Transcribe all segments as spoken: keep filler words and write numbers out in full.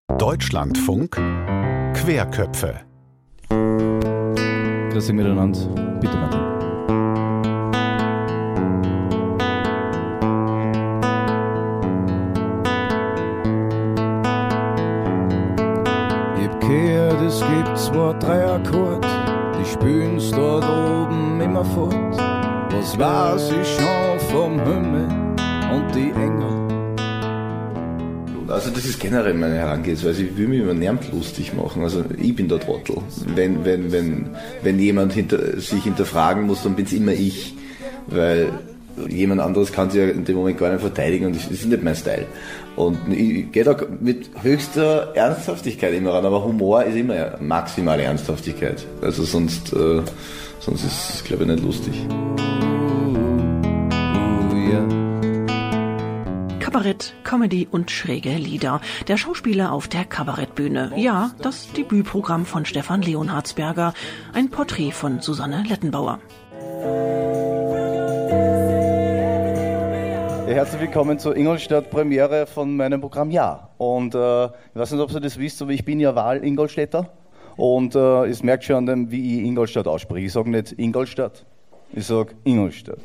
Deutschlandfunk Querköpfe. Grüß dich miteinander. Bitte, Martin. Ich hab gehört, es gibt zwei, drei Akkorde, die spülen's dort oben immer fort. Was weiß ich schon vom Himmel und die Engel. Also das ist generell meine Herangehensweise. Ich will mich über niemand lustig machen. Also ich bin der Trottel. Wenn, wenn, wenn, wenn jemand hinter, sich hinterfragen muss, dann bin es immer ich. Weil jemand anderes kann sich ja in dem Moment gar nicht verteidigen und das ist nicht mein Style. Und ich gehe da mit höchster Ernsthaftigkeit immer ran, aber Humor ist immer maximale Ernsthaftigkeit. Also sonst, äh, sonst ist es, glaube ich, nicht lustig. Kabarett, Comedy und schräge Lieder. Der Schauspieler auf der Kabarettbühne. Ja, das Debütprogramm von Stefan Leonhardsberger. Ein Porträt von Susanne Lettenbauer. Ja, herzlich willkommen zur Ingolstadt-Premiere von meinem Programm Ja. Und äh, ich weiß nicht, ob ihr das wisst, aber ich bin ja Wahl-Ingolstädter. Und äh, es merkt schon an dem, wie ich Ingolstadt ausspreche. Ich sage nicht Ingolstadt, ich sage Ingolstadt.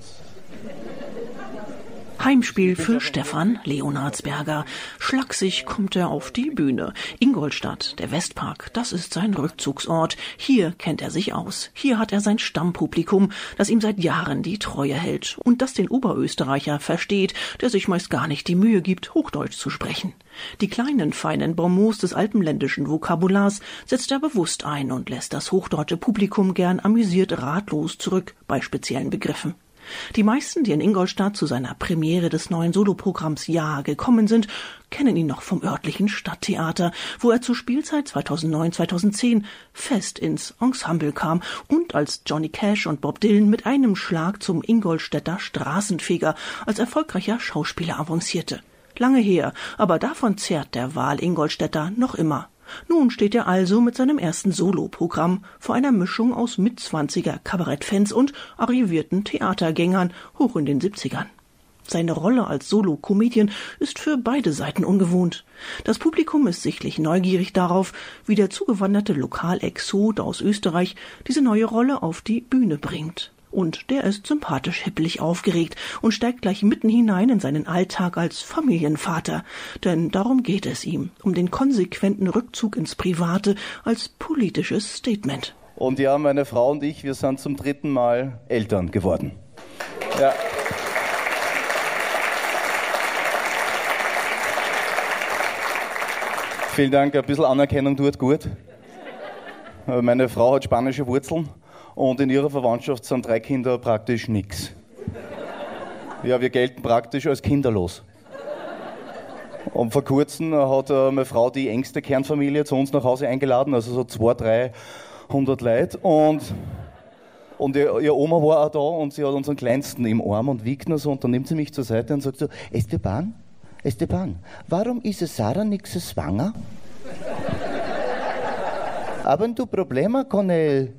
Heimspiel für Stefan Leonhardsberger. Schlaksig kommt er auf die Bühne. Ingolstadt, der Westpark, das ist sein Rückzugsort. Hier kennt er sich aus. Hier hat er sein Stammpublikum, das ihm seit Jahren die Treue hält und das den Oberösterreicher versteht, der sich meist gar nicht die Mühe gibt, Hochdeutsch zu sprechen. Die kleinen, feinen Bonmots des alpenländischen Vokabulars setzt er bewusst ein und lässt das hochdeutsche Publikum gern amüsiert ratlos zurück bei speziellen Begriffen. Die meisten, die in Ingolstadt zu seiner Premiere des neuen Soloprogramms Ja gekommen sind, kennen ihn noch vom örtlichen Stadttheater, wo er zur Spielzeit zweitausendneun zweitausendzehn fest ins Ensemble kam und als Johnny Cash und Bob Dylan mit einem Schlag zum Ingolstädter Straßenfeger als erfolgreicher Schauspieler avancierte. Lange her, aber davon zehrt der Wahl-Ingolstädter noch immer. Nun steht er also mit seinem ersten Soloprogramm vor einer Mischung aus Mitzwanziger Kabarettfans und arrivierten Theatergängern hoch in den siebzigern. Seine Rolle als Solo-Comedian ist für beide Seiten ungewohnt. Das Publikum ist sichtlich neugierig darauf, wie der zugewanderte Lokalexot aus Österreich diese neue Rolle auf die Bühne bringt. Und der ist sympathisch hippelig aufgeregt und steigt gleich mitten hinein in seinen Alltag als Familienvater. Denn darum geht es ihm, um den konsequenten Rückzug ins Private als politisches Statement. Und ja, meine Frau und ich, wir sind zum dritten Mal Eltern geworden. Ja. Vielen Dank, ein bisschen Anerkennung tut gut. Meine Frau hat spanische Wurzeln. Und in ihrer Verwandtschaft sind drei Kinder praktisch nix. Ja, wir gelten praktisch als kinderlos. Und vor kurzem hat äh, meine Frau die engste Kernfamilie zu uns nach Hause eingeladen, also so zweihundert, dreihundert Leute. Und, und ihr, ihr Oma war auch da und sie hat unseren Kleinsten im Arm und wiegt ihn so. Und dann nimmt sie mich zur Seite und sagt so, Esteban, Esteban, warum ist es Sarah nix schwanger? Haben du Probleme con el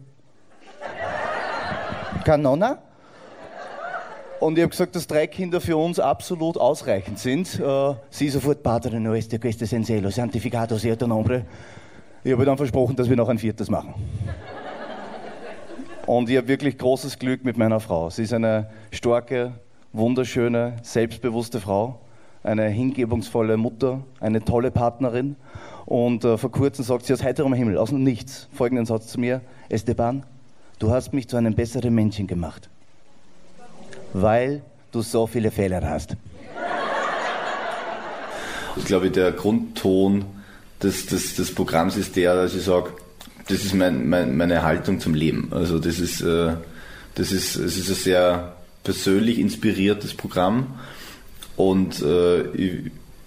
Canona? Und ich habe gesagt, dass drei Kinder für uns absolut ausreichend sind. Äh, sie sofort, Padre nuestro que estés en cielo, santificado sea tu nombre. Ich habe dann versprochen, dass wir noch ein viertes machen. Und ich habe wirklich großes Glück mit meiner Frau. Sie ist eine starke, wunderschöne, selbstbewusste Frau, eine hingebungsvolle Mutter, eine tolle Partnerin. Und äh, vor kurzem sagt sie aus heiterem Himmel, aus dem Nichts, folgenden Satz zu mir: Esteban, du hast mich zu einem besseren Menschen gemacht, weil du so viele Fehler hast. Ich glaube, der Grundton des, des, des Programms ist der, dass ich sage, das ist mein, mein, meine Haltung zum Leben. Also das ist, äh, das ist, es ist ein sehr persönlich inspiriertes Programm und äh, ich,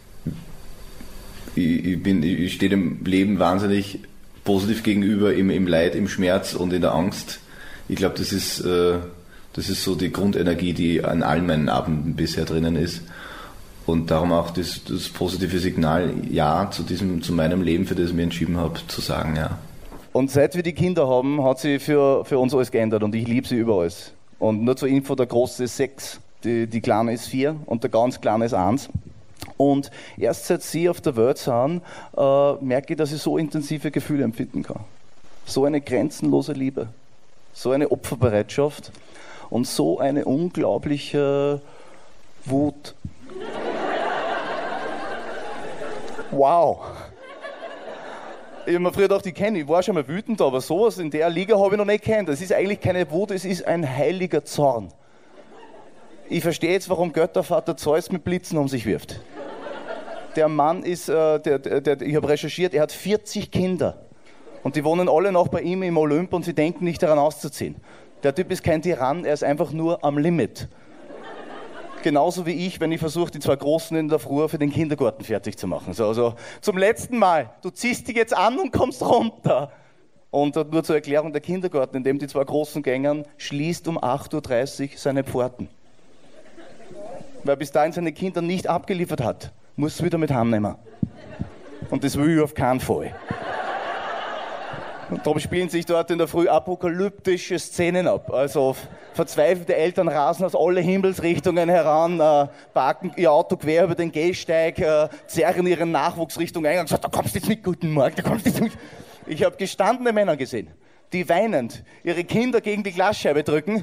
ich, ich, bin, ich stehe dem Leben wahnsinnig positiv gegenüber, im, im Leid, im Schmerz und in der Angst. Ich glaube, das ist, äh, das ist so die Grundenergie, die an allen meinen Abenden bisher drinnen ist. Und darum auch das, das positive Signal, ja, zu diesem, zu meinem Leben, für das ich mich entschieden habe, zu sagen, ja. Und seit wir die Kinder haben, hat sich für, für uns alles geändert und ich liebe sie über alles. Und nur zur Info, der Große ist sechs, die, die Kleine ist vier und der ganz Kleine ist eins. Und erst seit Sie auf der Welt sind, äh, merke ich, dass ich so intensive Gefühle empfinden kann. So eine grenzenlose Liebe, so eine Opferbereitschaft und so eine unglaubliche Wut. Wow! Ich habe mir früher gedacht, ich kenne, ich war schon mal wütend, aber sowas in der Liga habe ich noch nicht kennt. Das ist eigentlich keine Wut, es ist ein heiliger Zorn. Ich verstehe jetzt, warum Göttervater Zeus mit Blitzen um sich wirft. Der Mann ist, äh, der, der, der, ich habe recherchiert, er hat vierzig Kinder. Und die wohnen alle noch bei ihm im Olymp und sie denken nicht daran auszuziehen. Der Typ ist kein Tyrann, er ist einfach nur am Limit. Genauso wie ich, wenn ich versuche, die zwei Großen in der Früh für den Kindergarten fertig zu machen. So, also zum letzten Mal, du ziehst dich jetzt an und kommst runter. Und nur zur Erklärung, der Kindergarten, in dem die zwei Großen gängern, schließt um acht Uhr dreißig seine Pforten. Weil bis dahin seine Kinder nicht abgeliefert hat, muss es wieder mit heimnehmen. Und das will ich auf keinen Fall. Und darum spielen sich dort in der Früh apokalyptische Szenen ab. Also verzweifelte Eltern rasen aus alle Himmelsrichtungen heran, äh, parken ihr Auto quer über den Gehsteig, äh, zerren ihren Nachwuchs Richtung Eingang und sagen, da kommst du jetzt mit, guten Morgen, da kommst du jetzt mit. Ich habe gestandene Männer gesehen, die weinend ihre Kinder gegen die Glasscheibe drücken,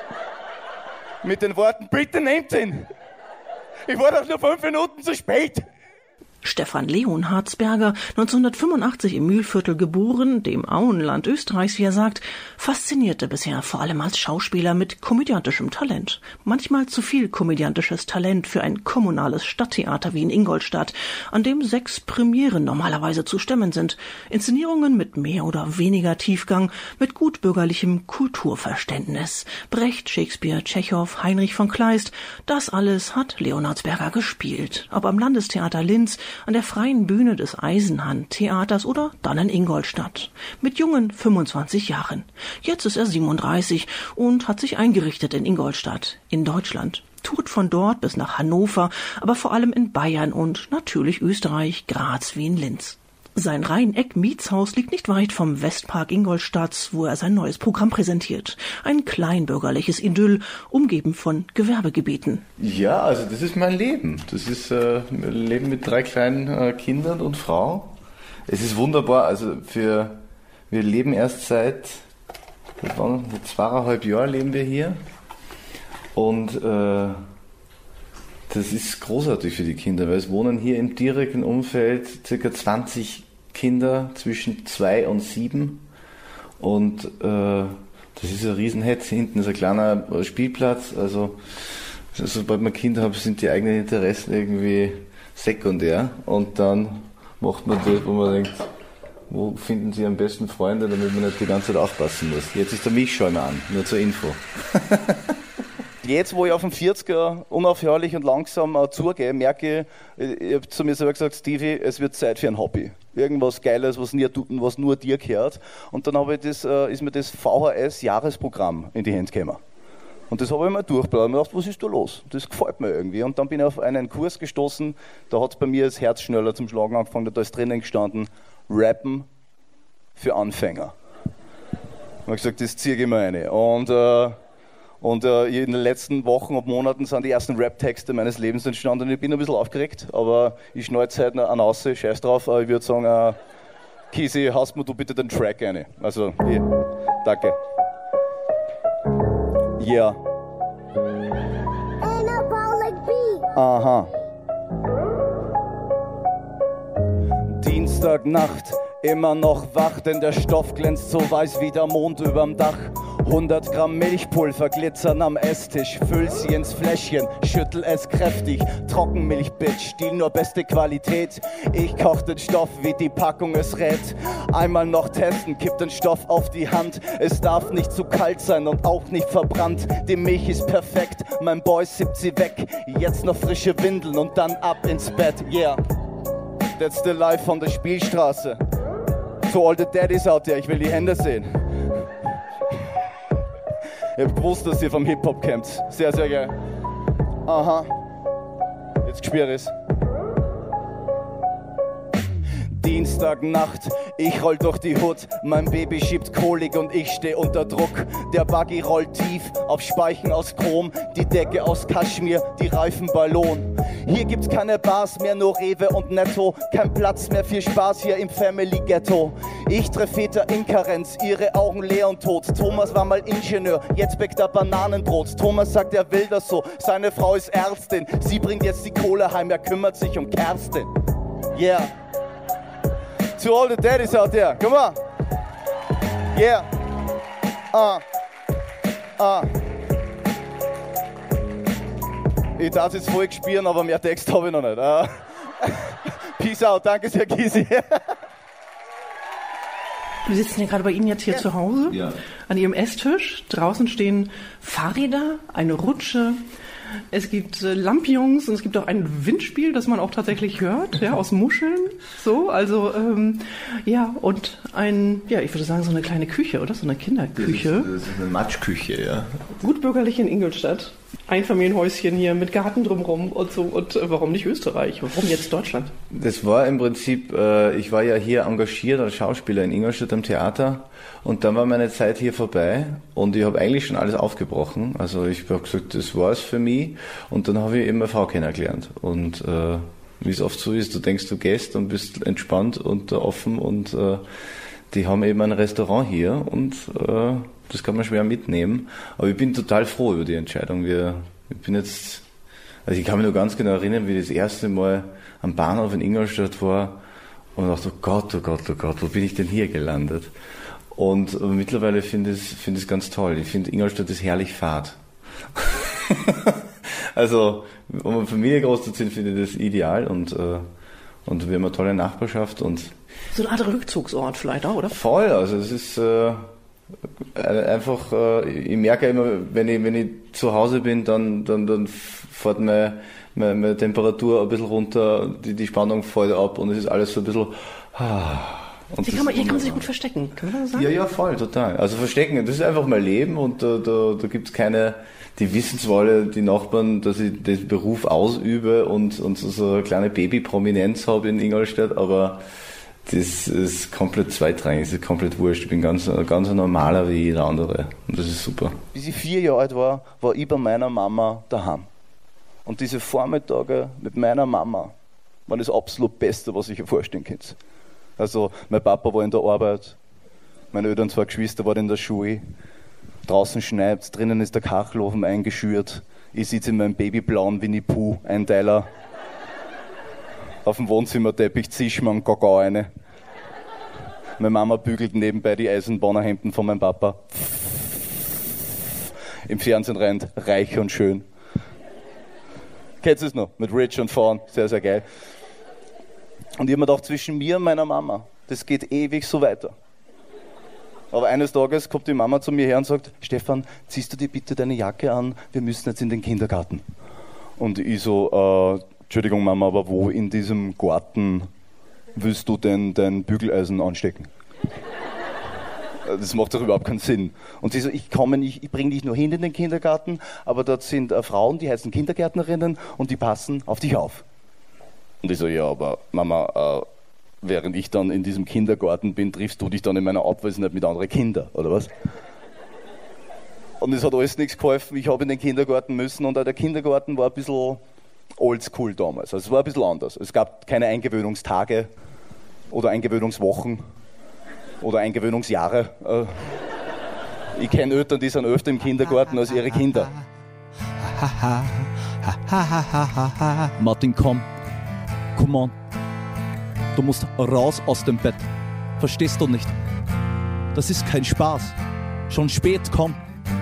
mit den Worten, bitte nehmt ihn. Ich war doch nur fünf Minuten zu spät. Stefan Leonhardsberger, neunzehnhundertfünfundachtzig im Mühlviertel geboren, dem Auenland Österreichs, wie er sagt, faszinierte bisher vor allem als Schauspieler mit komödiantischem Talent. Manchmal zu viel komödiantisches Talent für ein kommunales Stadttheater wie in Ingolstadt, an dem sechs Premieren normalerweise zu stemmen sind. Inszenierungen mit mehr oder weniger Tiefgang, mit gutbürgerlichem Kulturverständnis. Brecht, Shakespeare, Tschechow, Heinrich von Kleist, das alles hat Leonhardsberger gespielt. Ob am Landestheater Linz, an der freien Bühne des Eisenhahn-Theaters oder dann in Ingolstadt. Mit jungen fünfundzwanzig Jahren. Jetzt ist er siebenunddreißig und hat sich eingerichtet in Ingolstadt, in Deutschland. Tourt von dort bis nach Hannover, aber vor allem in Bayern und natürlich Österreich, Graz, Wien, Linz. Sein Rhein-Eck-Mietshaus liegt nicht weit vom Westpark Ingolstadts, wo er sein neues Programm präsentiert. Ein kleinbürgerliches Idyll, umgeben von Gewerbegebieten. Ja, also das ist mein Leben. Das ist äh, ein Leben mit drei kleinen äh, Kindern und Frau. Es ist wunderbar. Also für wir leben erst seit, das waren, seit zweieinhalb Jahren leben wir hier. Und äh, das ist großartig für die Kinder, weil es wohnen hier im direkten Umfeld ca. zwanzig Kinder zwischen zwei und sieben. Und äh, das ist ein Riesenhetz. Hinten ist ein kleiner Spielplatz. Also sobald man Kinder hat, sind die eigenen Interessen irgendwie sekundär. Und dann macht man das, wo man denkt, wo finden Sie am besten Freunde, damit man nicht die ganze Zeit aufpassen muss. Jetzt ist der Milchschäumer an, nur zur Info. Jetzt, wo ich auf den vierziger unaufhörlich und langsam äh, zugehe, merke ich, ich habe zu mir selber gesagt, Stevie, es wird Zeit für ein Hobby. Irgendwas Geiles, was, nie, was nur dir gehört. Und dann habe ich das, äh, ist mir das V H S-Jahresprogramm in die Hände gekommen. Und das habe ich mal durchblättert und mir gedacht, was ist da los? Das gefällt mir irgendwie. Und dann bin ich auf einen Kurs gestoßen, da hat es bei mir das Herz schneller zum Schlagen angefangen, da ist drinnen gestanden, Rappen für Anfänger. Ich habe gesagt, das ziehe ich mir rein. Und äh, Und äh, in den letzten Wochen und Monaten sind die ersten Rap-Texte meines Lebens entstanden. Und ich bin ein bisschen aufgeregt, aber ich schneide jetzt halt an raus, scheiß drauf. Ich würde sagen, äh, Kisi, haust mir du bitte den Track rein. Also, ich, danke. Yeah. Aha. Dienstagnacht, immer noch wach, denn der Stoff glänzt so weiß wie der Mond überm Dach. hundert Gramm Milchpulver glitzern am Esstisch, füll sie ins Fläschchen, schüttel es kräftig. Trockenmilch, Bitch, die nur beste Qualität. Ich koch den Stoff, wie die Packung es rät. Einmal noch testen, kipp den Stoff auf die Hand. Es darf nicht zu kalt sein und auch nicht verbrannt. Die Milch ist perfekt, mein Boy sippt sie weg. Jetzt noch frische Windeln und dann ab ins Bett, yeah. That's the life von der Spielstraße. To all the daddies out there, ich will die Hände sehen. Ich hab gewusst, dass ihr vom Hip-Hop kommt. Sehr, sehr geil. Aha. Jetzt spür ich's. Dienstagnacht, ich roll durch die Hut, mein Baby schiebt Kolik und ich steh unter Druck. Der Buggy rollt tief, auf Speichen aus Chrom, die Decke aus Kaschmir, die Reifen Ballon. Hier gibt's keine Bars mehr, nur Rewe und Netto, kein Platz mehr, viel Spaß hier im Family Ghetto. Ich treff Väter in Karenz, ihre Augen leer und tot. Thomas war mal Ingenieur, jetzt bäckt er Bananenbrot. Thomas sagt, er will das so, seine Frau ist Ärztin, sie bringt jetzt die Kohle heim, er kümmert sich um Kerstin. Yeah. To all the daddies out there, come on. Yeah. Uh. Uh. Ich darf es jetzt voll spielen, aber mehr Text habe ich noch nicht. Uh. Peace out, danke sehr, Gysi. Wir sitzen ja gerade bei Ihnen jetzt hier ja. zu Hause, ja. an Ihrem Esstisch. Draußen stehen Fahrräder, eine Rutsche. Es gibt äh, Lampions und es gibt auch ein Windspiel, das man auch tatsächlich hört, ja, aus Muscheln. So, also ähm, ja, und ein, ja, ich würde sagen, so eine kleine Küche, oder? So eine Kinderküche. Das ist, das ist eine Matschküche, ja. Gut bürgerlich in Ingolstadt. Einfamilienhäuschen hier mit Garten drumherum und so. Und äh, warum nicht Österreich? Warum jetzt Deutschland? Das war im Prinzip, äh, ich war ja hier engagiert als Schauspieler in Ingolstadt am Theater und dann war meine Zeit hier vorbei und ich habe eigentlich schon alles aufgebrochen. Also ich habe gesagt, das war's für mich und dann habe ich eben eine Frau kennengelernt. Und äh, wie es oft so ist, du denkst, du gehst und bist entspannt und äh, offen und äh, die haben eben ein Restaurant hier und äh, das kann man schwer mitnehmen. Aber ich bin total froh über die Entscheidung. Wir, ich bin jetzt, also ich kann mich noch ganz genau erinnern, wie ich das erste Mal am Bahnhof in Ingolstadt war und dachte, oh Gott, oh Gott, oh Gott, wo bin ich denn hier gelandet? Und aber mittlerweile finde ich es finde ich es ganz toll. Ich finde, Ingolstadt ist herrlich fad. Also, um eine Familie großzuziehen, finde ich das ideal und, äh, und wir haben eine tolle Nachbarschaft und so eine Art Rückzugsort vielleicht auch, oder? Voll, also es ist äh, einfach, äh, ich merke immer, wenn ich, wenn ich zu Hause bin, dann, dann, dann fährt meine, meine, meine Temperatur ein bisschen runter, die, die Spannung fällt ab und es ist alles so ein bisschen... Ah, und hier, kann man, hier kann man sich gut verstecken, kann man das sagen? Ja, ja, voll, total. Also verstecken, das ist einfach mein Leben und da, da, da gibt es keine, die wissen zwar alle, die Nachbarn, dass ich den Beruf ausübe und, und so, so eine kleine Baby-Prominenz habe in Ingolstadt, aber das ist komplett zweitrangig, das ist komplett wurscht. Ich bin ganz, ganz ein normaler wie jeder andere und das ist super. Bis ich vier Jahre alt war, war ich bei meiner Mama daheim. Und diese Vormittage mit meiner Mama waren das absolut Beste, was ich mir vorstellen kann. Also mein Papa war in der Arbeit, meine Eltern, zwei Geschwister, waren in der Schule, draußen schneit's, drinnen ist der Kachelofen eingeschürt, ich sitze in meinem babyblauen Winnie-Pooh-Einteiler. Auf dem Wohnzimmerteppich zisch mir einen Kakao rein. Meine Mama bügelt nebenbei die Eisenbahnerhemden von meinem Papa. Im Fernsehen rennt Reich und Schön. Kennst du es noch? Mit Rich und Fawn. Sehr, sehr geil. Und ich habe mir gedacht, zwischen mir und meiner Mama, das geht ewig so weiter. Aber eines Tages kommt die Mama zu mir her und sagt, Stefan, ziehst du dir bitte deine Jacke an? Wir müssen jetzt in den Kindergarten. Und ich so, äh, Entschuldigung Mama, aber wo in diesem Garten willst du denn dein Bügeleisen anstecken? Das macht doch überhaupt keinen Sinn. Und sie so, ich komme nicht, ich bringe dich nur hin in den Kindergarten, aber dort sind äh, Frauen, die heißen Kindergärtnerinnen und die passen auf dich auf. Und ich so, ja, aber Mama, äh, während ich dann in diesem Kindergarten bin, triffst du dich dann in meiner Abwesenheit mit anderen Kindern, oder was? Und es hat alles nichts geholfen, ich habe in den Kindergarten müssen und auch der Kindergarten war ein bisschen oldschool damals. Also es war ein bisschen anders. Es gab keine Eingewöhnungstage oder Eingewöhnungswochen oder Eingewöhnungsjahre. Ich kenne Eltern, die sind öfter im Kindergarten als ihre Kinder. Martin, komm. Come on. Du musst raus aus dem Bett. Verstehst du nicht? Das ist kein Spaß. Schon spät, komm.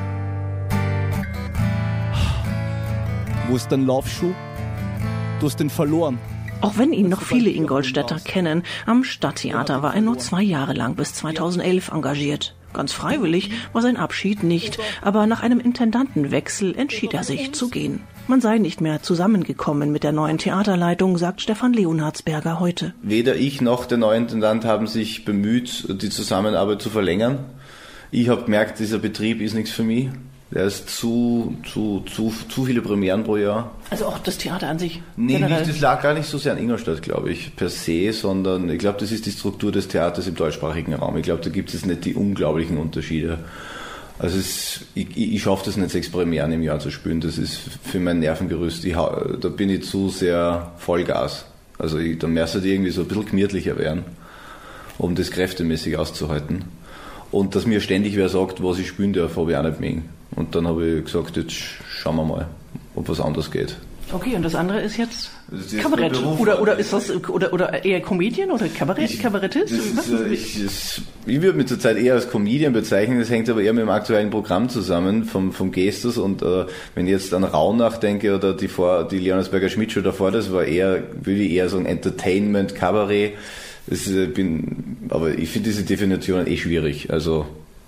Wo ist dein Laufschuh? Du hast ihn verloren. Auch wenn ihn noch viele Ingolstädter kennen, am Stadttheater war er nur zwei Jahre lang bis zweitausendelf engagiert. Ganz freiwillig war sein Abschied nicht, aber nach einem Intendantenwechsel entschied er sich zu gehen. Man sei nicht mehr zusammengekommen mit der neuen Theaterleitung, sagt Stefan Leonhardsberger heute. Weder ich noch der neue Intendant haben sich bemüht, die Zusammenarbeit zu verlängern. Ich habe gemerkt, dieser Betrieb ist nichts für mich. Der ist zu, zu, zu, zu viele Premieren pro Jahr. Also auch das Theater an sich? Nee, nicht, das lag gar nicht so sehr an Ingolstadt, glaube ich, per se, sondern ich glaube, das ist die Struktur des Theaters im deutschsprachigen Raum. Ich glaube, da gibt es nicht die unglaublichen Unterschiede. Also es, ich, ich schaffe das nicht, sechs Premieren im Jahr zu spielen. Das ist für mein Nervengerüst, ich, da bin ich zu sehr Vollgas. Also ich, da müsste die irgendwie so ein bisschen gemütlicher werden, um das kräftemäßig auszuhalten. Und dass mir ständig wer sagt, was ich spielen darf, habe ich auch nicht mögen. Und dann habe ich gesagt, jetzt schauen wir mal, ob was anderes geht. Okay, und das andere ist jetzt, ist jetzt Kabarett? Oder, oder ist das oder, oder eher Comedian oder Kabarett, ich, Kabarettist? Das ist, ich, das, ich würde mich zurzeit eher als Comedian bezeichnen, das hängt aber eher mit dem aktuellen Programm zusammen vom, vom Gestus. Und äh, wenn ich jetzt an Raunach denke oder die, vor, die Leonardsberger Schmidt-Show davor, das war eher, würde ich eher sagen, Entertainment, Kabarett. Das, äh, bin, aber ich finde diese Definition eh schwierig. Also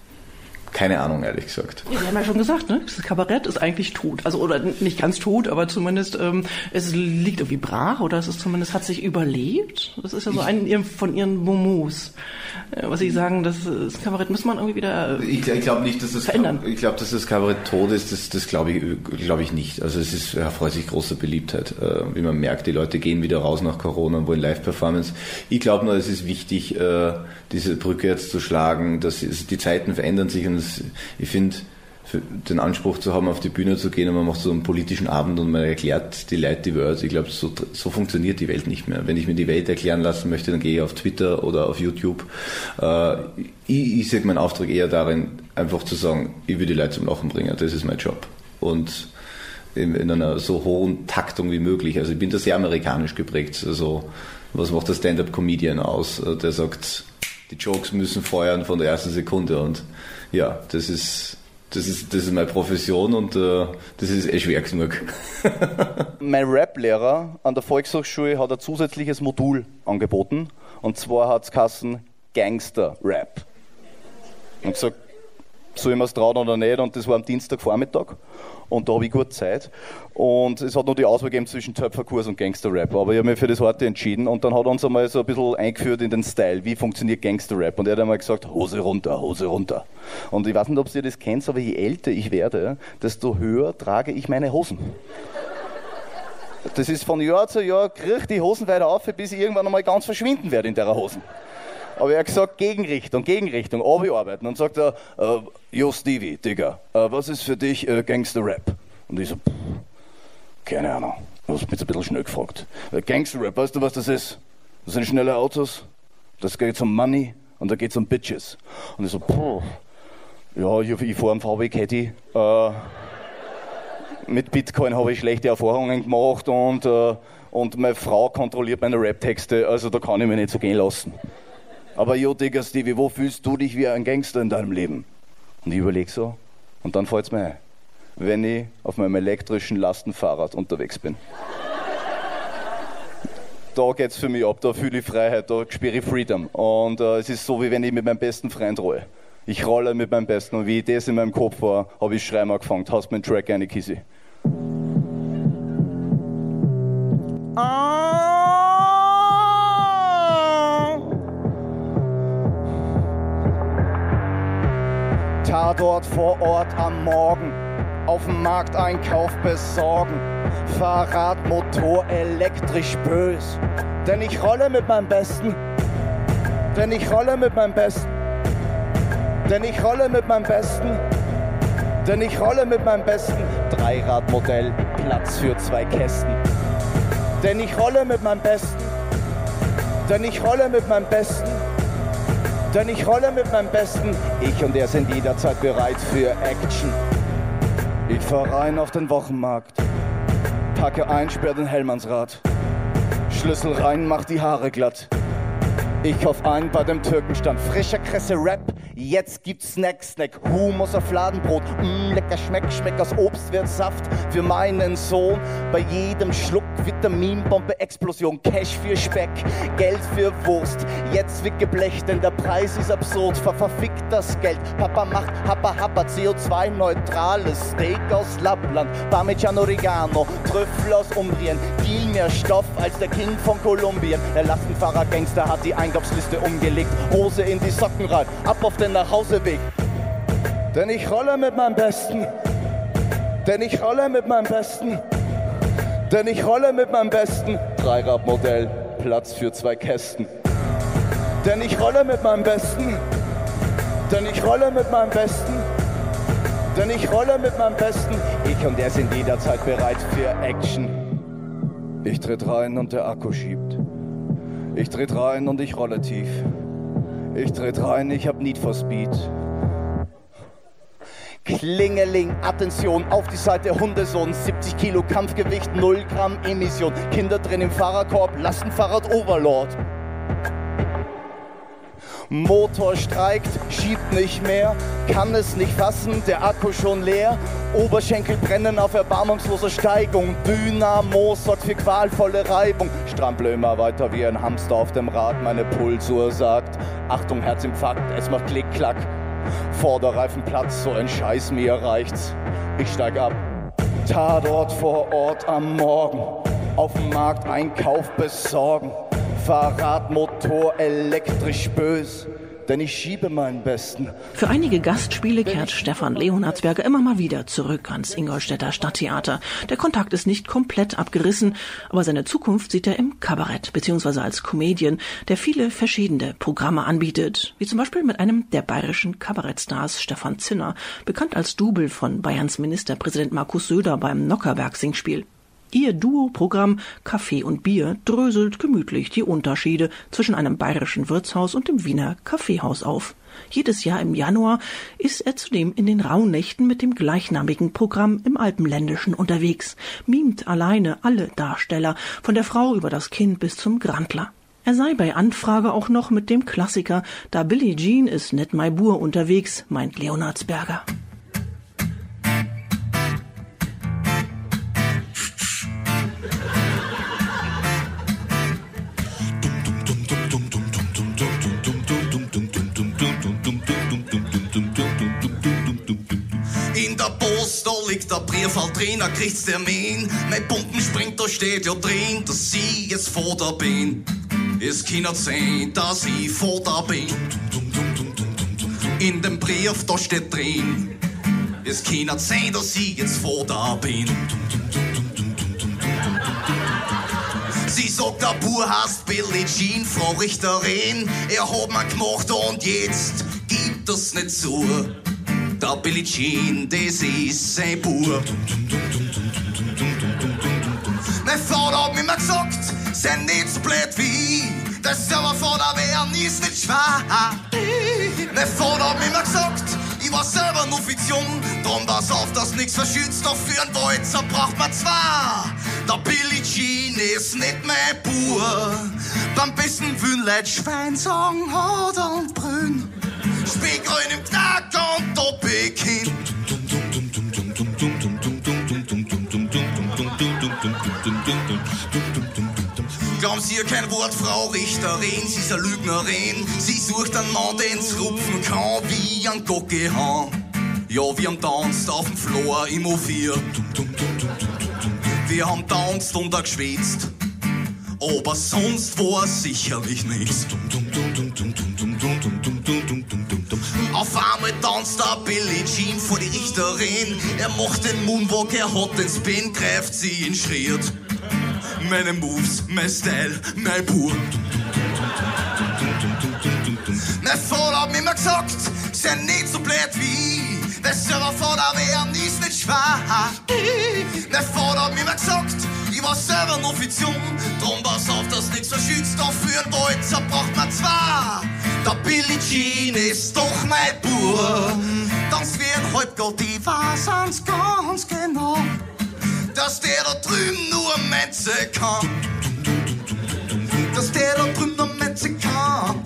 keine Ahnung, ehrlich gesagt. Ja, wir haben ja schon gesagt, ne? Das Kabarett ist eigentlich tot. Also, oder nicht ganz tot, aber zumindest ähm, es liegt irgendwie brach oder es ist zumindest, hat sich überlebt. Das ist ja so ein von ihren Momos. Äh, was Sie sagen, das, das Kabarett muss man irgendwie wieder äh, Ich, ich glaube nicht, dass das verändern. Ich glaube, dass das Kabarett tot ist, das, das glaube ich, glaube ich nicht. Also es ist, erfreut sich großer Beliebtheit. Äh, wie man merkt, die Leute gehen wieder raus nach Corona und wollen Live-Performance. Ich glaube nur, es ist wichtig, äh, diese Brücke jetzt zu schlagen, dass es, die Zeiten verändern sich und es, ich finde, den Anspruch zu haben, auf die Bühne zu gehen und man macht so einen politischen Abend und man erklärt die Leute die Welt. Ich glaube, so, so funktioniert die Welt nicht mehr. Wenn ich mir die Welt erklären lassen möchte, dann gehe ich auf Twitter oder auf YouTube. Äh, ich ich sehe meinen Auftrag eher darin, einfach zu sagen, ich will die Leute zum Lachen bringen. Das ist mein Job. Und in, in einer so hohen Taktung wie möglich. Also ich bin da sehr amerikanisch geprägt. Also was macht der Stand-up-Comedian aus? Der sagt, die Jokes müssen feuern von der ersten Sekunde und ja, das ist, das ist, das ist meine Profession und äh, das ist eh schwer genug. Mein Rap-Lehrer an der Volkshochschule hat ein zusätzliches Modul angeboten und zwar hat es geheißen Gangster-Rap. Und gesagt, soll ich mir es trauen oder nicht? Und das war am Dienstagvormittag und da habe ich gut Zeit. Und es hat noch die Auswahl gegeben zwischen Töpferkurs und Gangster-Rap. Aber ich habe mich für das Harte entschieden und dann hat er uns einmal so ein bisschen eingeführt in den Style, wie funktioniert Gangster-Rap. Und er hat einmal gesagt, Hose runter, Hose runter. Und ich weiß nicht, ob ihr das kennt, aber je älter ich werde, desto höher trage ich meine Hosen. Das ist von Jahr zu Jahr, kriege ich die Hosen weiter auf, bis ich irgendwann einmal ganz verschwinden werde in der Hosen. Aber er hat gesagt, Gegenrichtung, Gegenrichtung, arbeiten. Und sagt er, äh, yo Stevie, Digga, äh, was ist für dich äh, Gangster-Rap? Und ich so, pff, keine Ahnung, du hast mich jetzt ein bisschen schnell gefragt. Äh, Gangster-Rap, weißt du, was das ist? Das sind schnelle Autos, das geht um Money und da geht es um Bitches. Und ich so, pff, ja, ich, ich fahre am V W Caddy. Äh, mit Bitcoin habe ich schlechte Erfahrungen gemacht und, äh, und meine Frau kontrolliert meine Rap-Texte, also da kann ich mich nicht so gehen lassen. Aber jo, Digga, Stevie, wo fühlst du dich wie ein Gangster in deinem Leben? Und ich überlege so, und dann fällt es mir ein, wenn ich auf meinem elektrischen Lastenfahrrad unterwegs bin. Da geht's für mich ab, da fühle ich Freiheit, da spüre ich Freedom. Und äh, es ist so, wie wenn ich mit meinem besten Freund rolle. Ich rolle mit meinem Besten und wie ich das in meinem Kopf war, habe ich Schreiben angefangen, hast mir einen Track eine Kissi. Tatort vor Ort am Morgen, auf dem Markteinkauf besorgen, Fahrrad, Motor, elektrisch bös, denn ich rolle mit meinem Besten, denn ich rolle mit meinem Besten, denn ich rolle mit meinem Besten, denn ich rolle mit meinem Besten, Dreiradmodell, Platz für zwei Kästen, denn ich rolle mit meinem Besten, denn ich rolle mit meinem Besten, denn ich rolle mit meinem Besten, ich und er sind jederzeit bereit für Action. Ich fahr rein auf den Wochenmarkt, packe ein, sperr den Helm ans Rad, Schlüssel rein, mach die Haare glatt. Ich kauf ein bei dem Türkenstand, frischer Kresse Rap, jetzt gibt's Snack, Snack, Hummus auf Fladenbrot, mm, lecker Schmeck, Schmeck aus Obst wird Saft für meinen Sohn. Bei jedem Schluck Vitaminbombe, Explosion, Cash für Speck, Geld für Wurst, jetzt wird geblecht, denn der Preis ist absurd, ver verfickt das Geld, Papa macht Happa Happa, C O zwei neutrales Steak aus Lappland, Parmigian Oregano, Trüffel aus Umbrien, viel mehr Stoff als der King von Kolumbien. Der Lastenfahrer Gangster hat die Einkaufsliste umgelegt, Hose in die Socken rein, ab auf den Nachhauseweg. Denn ich rolle mit meinem Besten, Denn ich rolle mit meinem Besten. Denn ich rolle mit meinem Besten. Dreiradmodell, Platz für zwei Kästen. Denn ich rolle mit meinem Besten. Denn ich rolle mit meinem Besten. Denn ich rolle mit meinem Besten. Ich und er sind jederzeit bereit für Action. Ich tritt rein und der Akku schiebt. Ich tritt rein und ich rolle tief. Ich tritt rein, ich hab Need for Speed. Klingeling, Attention, auf die Seite Hundesohn, siebzig Kilo Kampfgewicht, null Gramm Emission. Kinder drin im Fahrerkorb, Lastenfahrrad Overlord. Motor streikt, schiebt nicht mehr, kann es nicht fassen, der Akku schon leer. Oberschenkel brennen auf erbarmungsloser Steigung, Dynamo sorgt für qualvolle Reibung. Strample immer weiter wie ein Hamster auf dem Rad, meine Pulsuhr sagt, Achtung Herzinfarkt, es macht Klick-Klack. Vorderreifenplatz, so ein Scheiß, mir reicht's. Ich steig ab, Tatort vor Ort am Morgen, auf dem Markt Einkauf besorgen. Fahrradmotor elektrisch bös, denn ich schiebe meinen Besten. Für einige Gastspiele kehrt Stefan Leonhardsberger immer mal wieder zurück ans Ingolstädter Stadttheater. Der Kontakt ist nicht komplett abgerissen, aber seine Zukunft sieht er im Kabarett bzw. als Comedian, der viele verschiedene Programme anbietet, wie zum Beispiel mit einem der bayerischen Kabarettstars Stefan Zinner, bekannt als Double von Bayerns Ministerpräsident Markus Söder beim Nockherberg-Singspiel. Ihr Duo-Programm Kaffee und Bier dröselt gemütlich die Unterschiede zwischen einem bayerischen Wirtshaus und dem Wiener Kaffeehaus auf. Jedes Jahr im Januar ist er zudem in den Rauhnächten mit dem gleichnamigen Programm im Alpenländischen unterwegs, mimt alleine alle Darsteller, von der Frau über das Kind bis zum Grandler. Er sei bei Anfrage auch noch mit dem Klassiker Da Billie Jean is net my Bur unterwegs, meint Leonhardsberger. In der Post, da liegt der Brief halt drin, da kriegt's Termin. Mein Pumpen springt, da steht ja drin, dass ich jetzt vor der bin. Es kann nicht sein, dass ich vor der bin. In dem Brief, da steht drin, es kann nicht sein, dass ich jetzt vor der bin. Sie sagt, der Bur heißt Billie Jean, Frau Richterin. Er hat mir gemacht und jetzt gibt es nicht zu. Der Billie Jean, das ist sein Bur. Mein Vater hat mir mal gesagt, sei nicht so blöd wie ich. Das selber Vater werden ist nicht schwer. Mein Vater hat mir mal gesagt, ich war selber nur Fiktion. Drum pass auf, dass nichts verschützt, doch für einen Walzer braucht man zwei. Der Billie Jean ist nicht mein Bur. Beim besten würden Leute Schwein sagen, Hader und Brünn. Spielgrün im Knack und Doppelkinn. Glauben Sie ihr kein Wort, Frau Richterin, sie ist eine Lügnerin. Sie sucht einen Mann, den's rupfen kann, wie ein Gockehahn. Ja, wir haben tanzt auf dem Floor im O vier. Wir haben tanzt und auch geschwitzt, aber sonst war sicherlich nichts. Auf einmal tanzt der Billie Jean vor die Richterin. Er macht den Moonwalk, er hat den Spin, greift sie in Schritt. Meine Moves, mein Style, mein Bur. Mein Vater hat mir immer gesagt, sei nicht so blöd wie ich. Weil selber Vater werden ist nicht schwer. Mein Vater hat mir immer gesagt, ich war selber nur Fiktion. Drum pass auf, dass nichts verschützt, doch für einen Walzer braucht man zwei. Der Billie Jean ist doch mein Bur. Tanzt wie ein Halbgott, die weiß ganz genau, dass der da drüben nur Metze kann. Dass der da drüben nur Metze kann.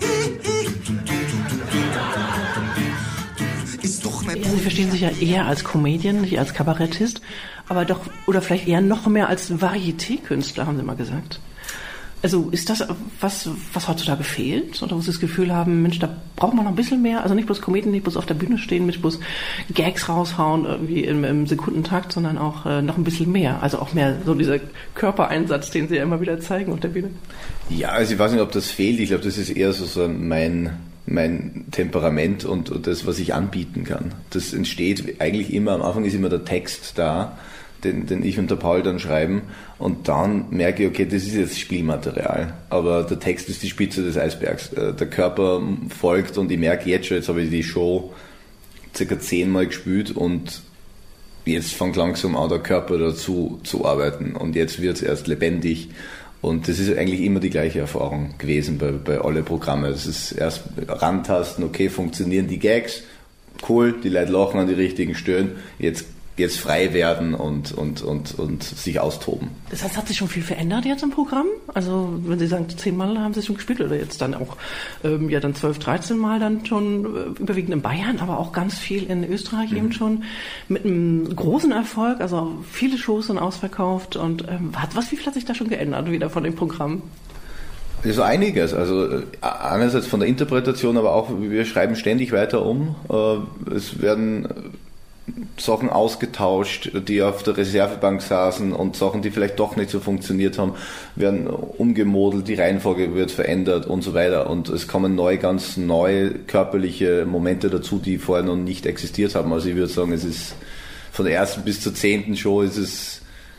Ist doch mein Bur. Sie verstehen sich ja eher als Comedian, nicht als Kabarettist, aber doch, oder vielleicht eher noch mehr als Varieté-Künstler, haben Sie mal gesagt. Also ist das was, was heutzutage fehlt? Oder wo Sie das Gefühl haben, Mensch, da braucht man noch ein bisschen mehr? Also nicht bloß Comedian, nicht bloß auf der Bühne stehen, nicht bloß Gags raushauen irgendwie im, im Sekundentakt, sondern auch äh, noch ein bisschen mehr. Also auch mehr so dieser Körpereinsatz, den Sie ja immer wieder zeigen auf der Bühne. Ja, also ich weiß nicht, ob das fehlt. Ich glaube, das ist eher so, so mein mein Temperament und, und das, was ich anbieten kann. Das entsteht eigentlich immer, am Anfang ist immer der Text da, den, den ich und der Paul dann schreiben, und dann merke ich, okay, das ist jetzt Spielmaterial, aber der Text ist die Spitze des Eisbergs. Der Körper folgt und ich merke jetzt schon, jetzt habe ich die Show circa zehnmal gespielt und jetzt fängt langsam an, der Körper dazu zu arbeiten und jetzt wird es erst lebendig. Und das ist eigentlich immer die gleiche Erfahrung gewesen bei, bei alle Programme. Das ist erst rantasten, okay, funktionieren die Gags, cool, die Leute lachen an die richtigen Stellen, jetzt, jetzt frei werden und, und, und, und sich austoben. Das heißt, hat sich schon viel verändert jetzt im Programm? Also wenn Sie sagen, zehnmal haben Sie schon gespielt oder jetzt dann auch ähm, ja dann zwölf, dreizehn Mal dann schon äh, überwiegend in Bayern, aber auch ganz viel in Österreich mhm. eben schon mit einem großen Erfolg, also viele Shows sind ausverkauft und ähm, was, wie viel hat sich da schon geändert wieder von dem Programm? Also einiges, also einerseits von der Interpretation, aber auch wir schreiben ständig weiter um. Es werden Sachen ausgetauscht, die auf der Reservebank saßen und Sachen, die vielleicht doch nicht so funktioniert haben, werden umgemodelt, die Reihenfolge wird verändert und so weiter. Und es kommen neu, ganz neue körperliche Momente dazu, die vorher noch nicht existiert haben. Also ich würde sagen, es ist von der ersten bis zur zehnten Show ist es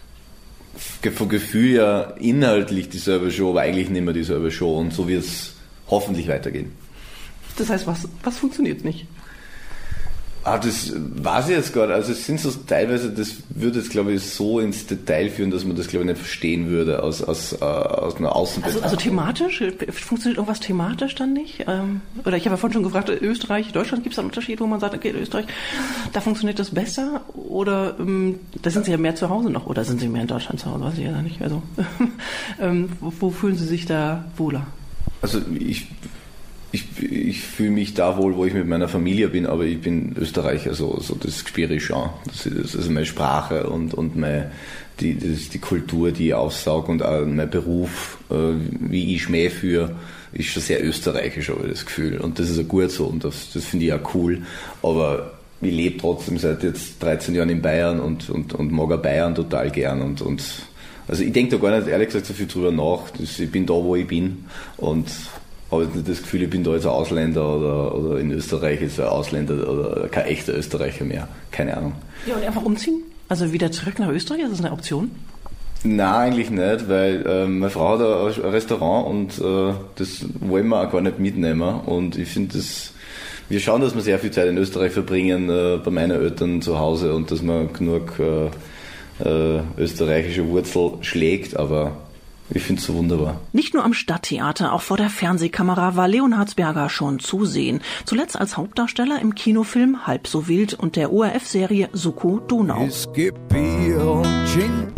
vom Gefühl ja inhaltlich dieselbe Show, aber eigentlich nicht mehr dieselbe Show. Und so wird es hoffentlich weitergehen. Das heißt, was, was funktioniert nicht? Ah, das weiß ich jetzt gar nicht. Also es sind so teilweise, das würde jetzt glaube ich so ins Detail führen, dass man das glaube ich nicht verstehen würde aus, aus, äh, aus einer Außenbetrachtung. Also, also thematisch? Funktioniert irgendwas thematisch dann nicht? Ähm, oder ich habe ja vorhin schon gefragt, Österreich, Deutschland, gibt es da einen Unterschied, wo man sagt, okay, Österreich, da funktioniert das besser? Oder ähm, da sind Sie ja mehr zu Hause noch? Oder sind Sie mehr in Deutschland zu Hause? Weiß ich ja nicht. Also ähm, wo, wo fühlen Sie sich da wohler? Also ich... Ich, ich fühle mich da wohl, wo ich mit meiner Familie bin, aber ich bin Österreicher, so, so das spüre ich schon. Das ist also meine Sprache und, und meine, die, das ist die Kultur, die ich aufsauge und auch mein Beruf, äh, wie ich Schmäh führe, ist schon sehr österreichisch, habe ich das Gefühl. Und das ist auch gut so und das, das finde ich auch cool. Aber ich lebe trotzdem seit jetzt dreizehn Jahren in Bayern und, und, und mag auch Bayern total gern. Und, und also ich denke da gar nicht, ehrlich gesagt, so viel drüber nach. Das, ich bin da, wo ich bin und habe jetzt nicht das Gefühl, ich bin da jetzt ein Ausländer oder, oder in Österreich ist ein Ausländer oder kein echter Österreicher mehr. Keine Ahnung. Ja, und einfach umziehen? Also wieder zurück nach Österreich? Ist das eine Option? Nein, eigentlich nicht, weil äh, meine Frau hat ein Restaurant und äh, das wollen wir auch gar nicht mitnehmen. Und ich finde das, wir schauen, dass wir sehr viel Zeit in Österreich verbringen, äh, bei meinen Eltern zu Hause und dass man genug äh, äh, österreichische Wurzel schlägt, aber ich finde es so wunderbar. Nicht nur am Stadttheater, auch vor der Fernsehkamera war Leonhardsberger schon zu sehen. Zuletzt als Hauptdarsteller im Kinofilm Halb so wild und der O R F-Serie Soko Donau. Es gibt Bier und Gin,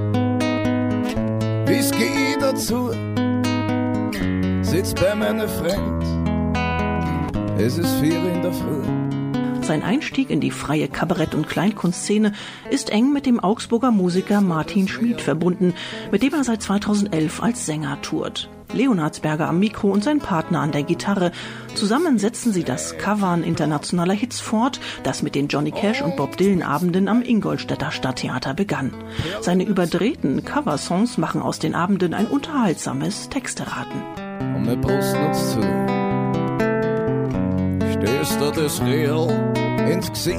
Whisky dazu, sitzt bei meiner Freund, es ist vier in der Früh. Sein Einstieg in die freie Kabarett- und Kleinkunstszene ist eng mit dem Augsburger Musiker Martin Schmid verbunden, mit dem er seit zweitausendelf als Sänger tourt. Leonhardsberger am Mikro und sein Partner an der Gitarre. Zusammen setzen sie das Covern internationaler Hits fort, das mit den Johnny Cash und Bob Dylan Abenden am Ingolstädter Stadttheater begann. Seine überdrehten Coversongs machen aus den Abenden ein unterhaltsames Texteraten. Und wir prosten uns zu. Stößt dir das Real ins Gesicht.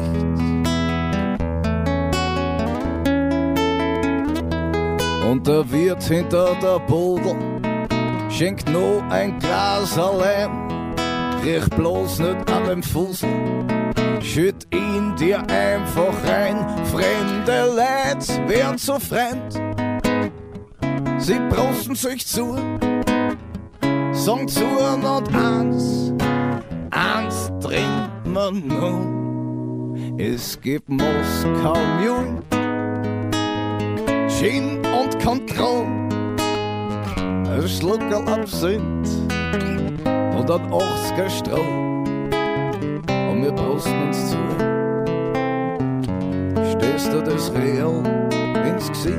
Und der Wirt hinter der Bude schenkt noch ein Glas allein. Riech bloß nicht an dem Fussel, schütt ihn dir einfach rein. Fremde Leute werden so fremd, sie prosten sich zu, sagen zu und eins. Eins trinkt man nun, es gibt Moskau Mule, Gin und Kontroll, ein Schluckerl Absinth und ein achtziger Stroh. Und wir prosten uns zu, stößt dir das Real ins Gesicht.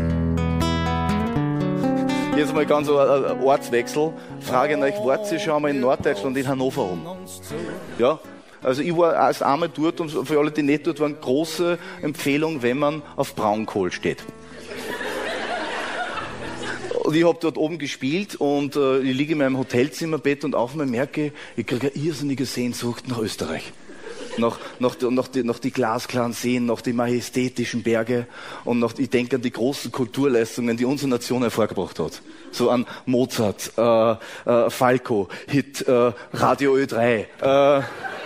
Jetzt mal ganz ein Ortswechsel. Frage an euch, wart ihr schon einmal in Norddeutschland, in Hannover rum? Ja? Also ich war erst einmal dort und für alle, die nicht dort waren, große Empfehlung, wenn man auf Braunkohl steht. Und ich habe dort oben gespielt und äh, ich liege in meinem Hotelzimmerbett und auf einmal merke ich, ich kriege eine irrsinnige Sehnsucht nach Österreich. Nach, nach, nach, die, nach die glasklaren Seen, nach die majestätischen Berge und nach, ich denke an die großen Kulturleistungen, die unsere Nation hervorgebracht hat. So an Mozart, äh, äh, Falco, Hit, äh, Radio Ö drei äh,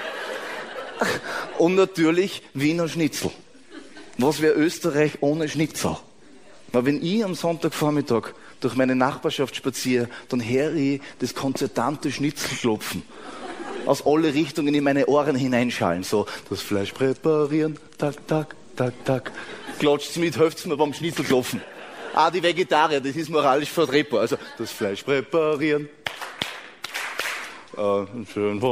und natürlich Wiener Schnitzel. Was wäre Österreich ohne Schnitzel? Weil wenn ich am Sonntagvormittag durch meine Nachbarschaft spaziere, dann höre ich das konzertante Schnitzelklopfen aus alle Richtungen in meine Ohren hineinschallen. So, das Fleisch präparieren, tak, tak, tak, tak. Klatscht's mit, helft's mir beim Schnitzelklopfen. Ah, die Vegetarier, das ist moralisch vertretbar. Also, das Fleisch präparieren. Äh, schön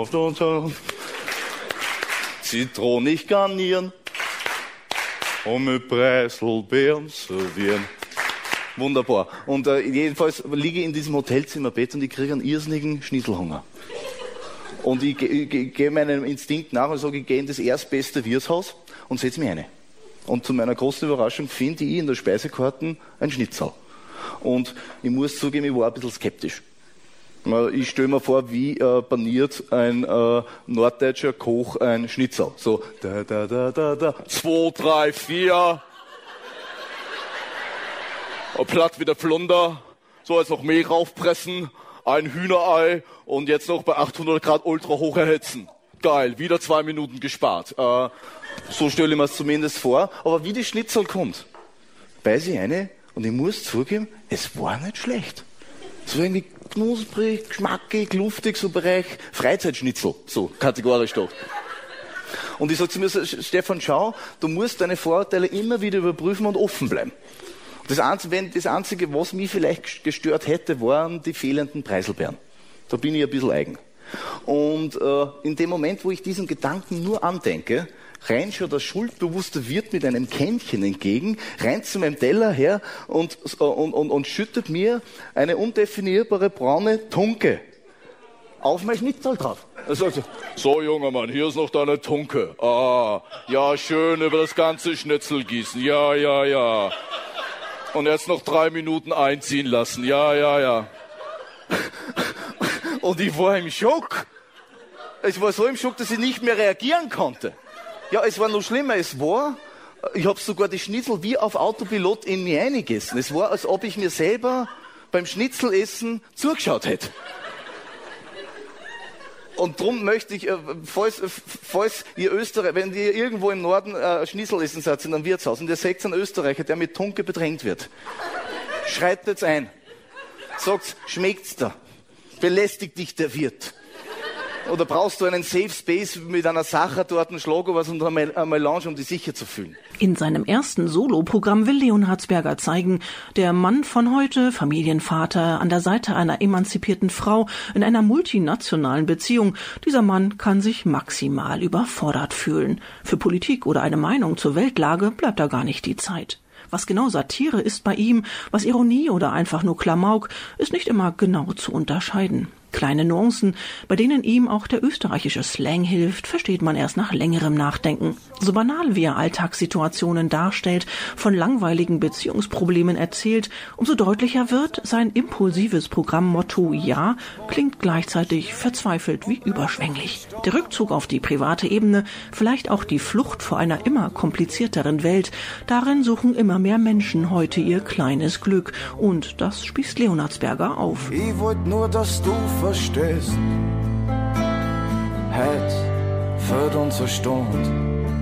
zitronig garnieren. Und mit Preiselbeeren servieren. Wunderbar. Und äh, jedenfalls liege ich in diesem Hotelzimmerbett und ich kriege einen irrsinnigen Schnitzelhunger. Und ich, ich, ich gehe meinem Instinkt nach und sage, ich gehe in das erstbeste Wirtshaus und setze mich rein. Und zu meiner großen Überraschung finde ich in der Speisekarte ein Schnitzel. Und ich muss zugeben, ich war ein bisschen skeptisch. Ich stelle mir vor, wie äh, paniert ein äh, norddeutscher Koch ein Schnitzel. So, da, da, da, da, da, zwei, drei, vier. Ein Platt wie der Flunder. So, jetzt noch Mehl raufpressen. Ein Hühnerei und jetzt noch bei achthundert Grad ultra hoch erhitzen. Geil, wieder zwei Minuten gespart. Äh, so stelle ich mir es zumindest vor. Aber wie die Schnitzel kommt, beiß ich eine und ich muss zugeben, es war nicht schlecht. Es war irgendwie knusprig, geschmackig, luftig, so Bereich Freizeitschnitzel, so kategorisch doch. Und ich sage zu mir, Stefan, schau, du musst deine Vorurteile immer wieder überprüfen und offen bleiben. Das Einzige, wenn, das Einzige, was mich vielleicht gestört hätte, waren die fehlenden Preiselbeeren. Da bin ich ein bisschen eigen. Und äh, in dem Moment, wo ich diesen Gedanken nur andenke, rein schon der schuldbewusste Wirt mit einem Kännchen entgegen, rein zu meinem Teller her und, und, und, und schüttet mir eine undefinierbare braune Tunke auf mein Schnitzel drauf. Er sagt so, so junger Mann, hier ist noch deine Tunke. Ah, ja, schön über das ganze Schnitzel gießen. Ja, ja, ja. Und jetzt noch drei Minuten einziehen lassen. Ja, ja, ja. Und ich war im Schock. Ich war so im Schock, dass ich nicht mehr reagieren konnte. Ja, es war noch schlimmer. Es war, ich habe sogar die Schnitzel wie auf Autopilot in mir eingegessen. Es war, als ob ich mir selber beim Schnitzelessen zugeschaut hätte. Und darum möchte ich, falls, falls ihr Österreich, wenn ihr irgendwo im Norden äh, Schnitzel essen seid in einem Wirtshaus und ihr seht einen Österreicher, der mit Tunke bedrängt wird, schreitet's ein. Sagt's, schmeckt's da? Belästigt dich der Wirt? Oder brauchst du einen Safe Space mit einer Sacher dort, einen Schlagobers und eine Melange, um dich sicher zu fühlen? In seinem ersten Soloprogramm will Leonhardsberger zeigen, der Mann von heute, Familienvater, an der Seite einer emanzipierten Frau in einer multinationalen Beziehung, dieser Mann kann sich maximal überfordert fühlen. Für Politik oder eine Meinung zur Weltlage bleibt da gar nicht die Zeit. Was genau Satire ist bei ihm, was Ironie oder einfach nur Klamauk, ist nicht immer genau zu unterscheiden. Kleine Nuancen, bei denen ihm auch der österreichische Slang hilft, versteht man erst nach längerem Nachdenken. So banal wie er Alltagssituationen darstellt, von langweiligen Beziehungsproblemen erzählt, umso deutlicher wird, sein impulsives Programmmotto Ja klingt gleichzeitig verzweifelt wie überschwänglich. Der Rückzug auf die private Ebene, vielleicht auch die Flucht vor einer immer komplizierteren Welt, darin suchen immer mehr Menschen heute ihr kleines Glück. Und das spießt Leonhardsberger auf. Ich wollt nur, dass du verstehst, heute fehlt uns eine Stunde.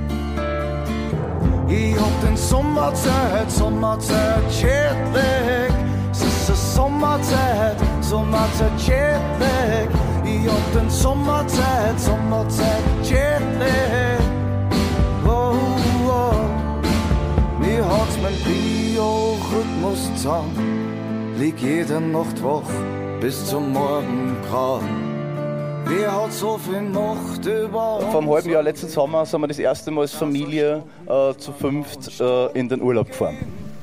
Ich hab den Sommerzeit, Sommerzeit, Jetlag. Es ist eine Sommerzeit, Sommerzeit, Jetlag. Ich hab den Sommerzeit, Sommerzeit, Jetlag. Wow, wow. Mir hat's mein Biorhythmus zusammen. Lieg jede Nacht wach bis zum Morgen grau. Wer hat so viel Macht über uns? Vor einem halben Jahr, letzten Sommer, sind wir das erste Mal als Familie äh, zu fünft äh, in den Urlaub gefahren.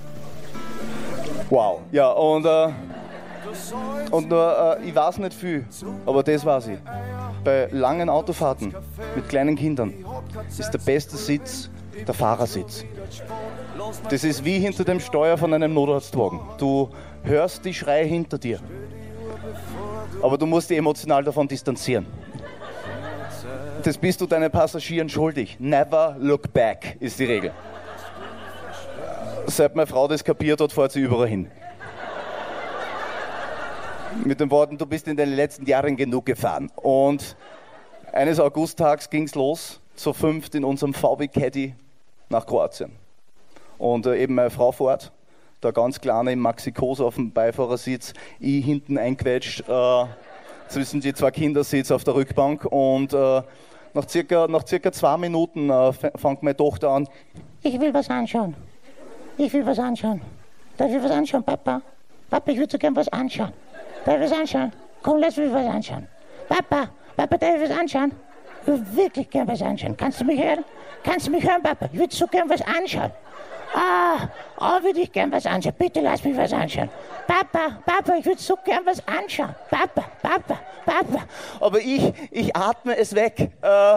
Wow. Ja, und, äh, und äh, ich weiß nicht viel, aber das weiß ich. Bei langen Autofahrten mit kleinen Kindern ist der beste Sitz der Fahrersitz. Das ist wie hinter dem Steuer von einem Notarztwagen. Du hörst die Schreie hinter dir. Aber du musst dich emotional davon distanzieren. Das bist du deinen Passagieren schuldig. Never look back ist die Regel. Seit meine Frau das kapiert hat, fährt sie überall hin. Mit den Worten, du bist in den letzten Jahren genug gefahren. Und eines Augusttags ging es los, zu fünft in unserem V W Caddy nach Kroatien. Und äh, eben meine Frau fährt, der ganz Kleine im Maxi-Cosi auf dem Beifahrersitz, ich hinten einquetscht, äh, zwischen die zwei Kindersitze auf der Rückbank. Und äh, nach, circa, nach circa zwei Minuten äh, fängt meine Tochter an, ich will was anschauen. Ich will was anschauen. Darf ich was anschauen, Papa? Papa, ich würde so gern was anschauen. Darf ich was anschauen? Komm, lass mich was anschauen. Papa, Papa, darf ich was anschauen? Ich würde wirklich gern was anschauen. Kannst du mich hören? Kannst du mich hören, Papa? Ich würde so gern was anschauen. Ah, oh, würde ich gern was anschauen. Bitte lass mich was anschauen. Papa, Papa, ich würde so gern was anschauen. Papa, Papa, Papa. Aber ich, ich atme es weg. Äh,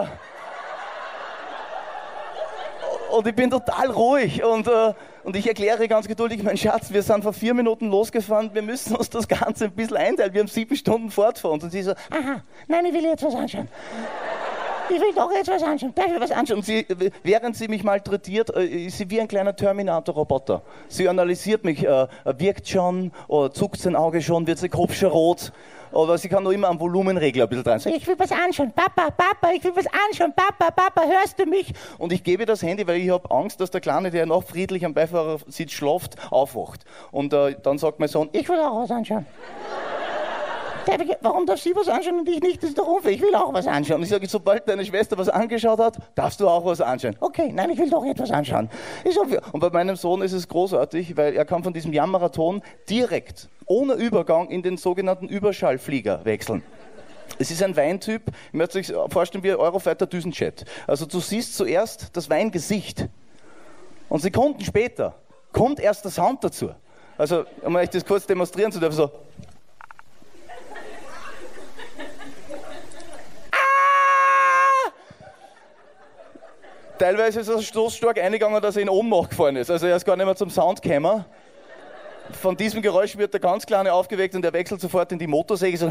und ich bin total ruhig und, äh, und ich erkläre ganz geduldig, mein Schatz, wir sind vor vier Minuten losgefahren, wir müssen uns das Ganze ein bisschen einteilen, wir haben sieben Stunden fortfahren. Und sie so, aha, nein, ich will jetzt was anschauen. Ich will doch jetzt was anschauen. Darf ich was anschauen? Und sie, während sie mich malträtiert, ist sie wie ein kleiner Terminator-Roboter. Sie analysiert mich, äh, wirkt schon, oder zuckt sein Auge schon, wird sie Kopf schon rot. Oder sie kann nur immer am Volumenregler ein bisschen dran sein. Ich will was anschauen. Papa, Papa, ich will was anschauen. Papa, Papa, hörst du mich? Und ich gebe das Handy, weil ich habe Angst, dass der Kleine, der noch friedlich am Beifahrersitz schläft, aufwacht. Und äh, dann sagt mein Sohn, ich will auch was anschauen. Darf ich, warum darf sie was anschauen und ich nicht? Das ist doch unfair. Ich will auch was anschauen. Und ich sage, sobald deine Schwester was angeschaut hat, darfst du auch was anschauen. Okay, nein, ich will doch etwas anschauen. Ist unfair. Und bei meinem Sohn ist es großartig, weil er kann von diesem Jammerton direkt, ohne Übergang, in den sogenannten Überschallflieger wechseln. Es ist ein Weintyp, ich möchte euch vorstellen wie ein Eurofighter Düsenjet. Also du siehst zuerst das Weingesicht und Sekunden später kommt erst der Sound dazu. Also, um euch das kurz demonstrieren zu dürfen, so. Teilweise ist er so stark eingegangen, dass er in Ohnmacht gefallen ist. Also er ist gar nicht mehr zum Sound gekommen. Von diesem Geräusch wird der ganz Kleine aufgeweckt und er wechselt sofort in die Motorsäge. So.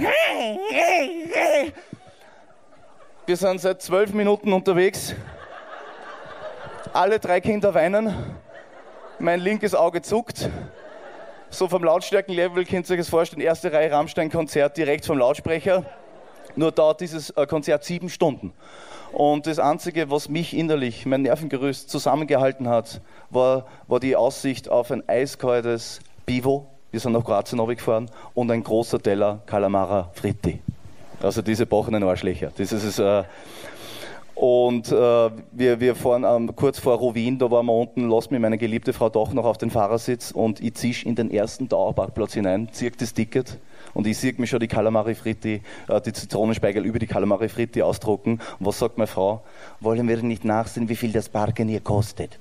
Wir sind seit zwölf Minuten unterwegs. Alle drei Kinder weinen. Mein linkes Auge zuckt. So vom Lautstärkenlevel könnt ihr euch das vorstellen. Erste Reihe Rammstein-Konzert direkt vom Lautsprecher. Nur dauert dieses Konzert sieben Stunden. Und das Einzige, was mich innerlich, mein Nervengerüst zusammengehalten hat, war, war die Aussicht auf ein eiskaltes Bivo. Wir sind nach Kroatien runtergefahren und ein großer Teller Calamara Fritti. Also diese bochenen Arschlöcher. Das ist es. Äh und äh, wir, wir fahren ähm, kurz vor Rovinj, da waren wir unten, lass mich meine geliebte Frau doch noch auf den Fahrersitz und ich zisch in den ersten Dauerparkplatz hinein, zieh das Ticket. Und ich sehe mir schon die Calamari Fritti, äh, die Zitronenspeichel über die Calamari Fritti ausdrucken. Und was sagt meine Frau? Wollen wir nicht nachsehen, wie viel das Parken hier kostet?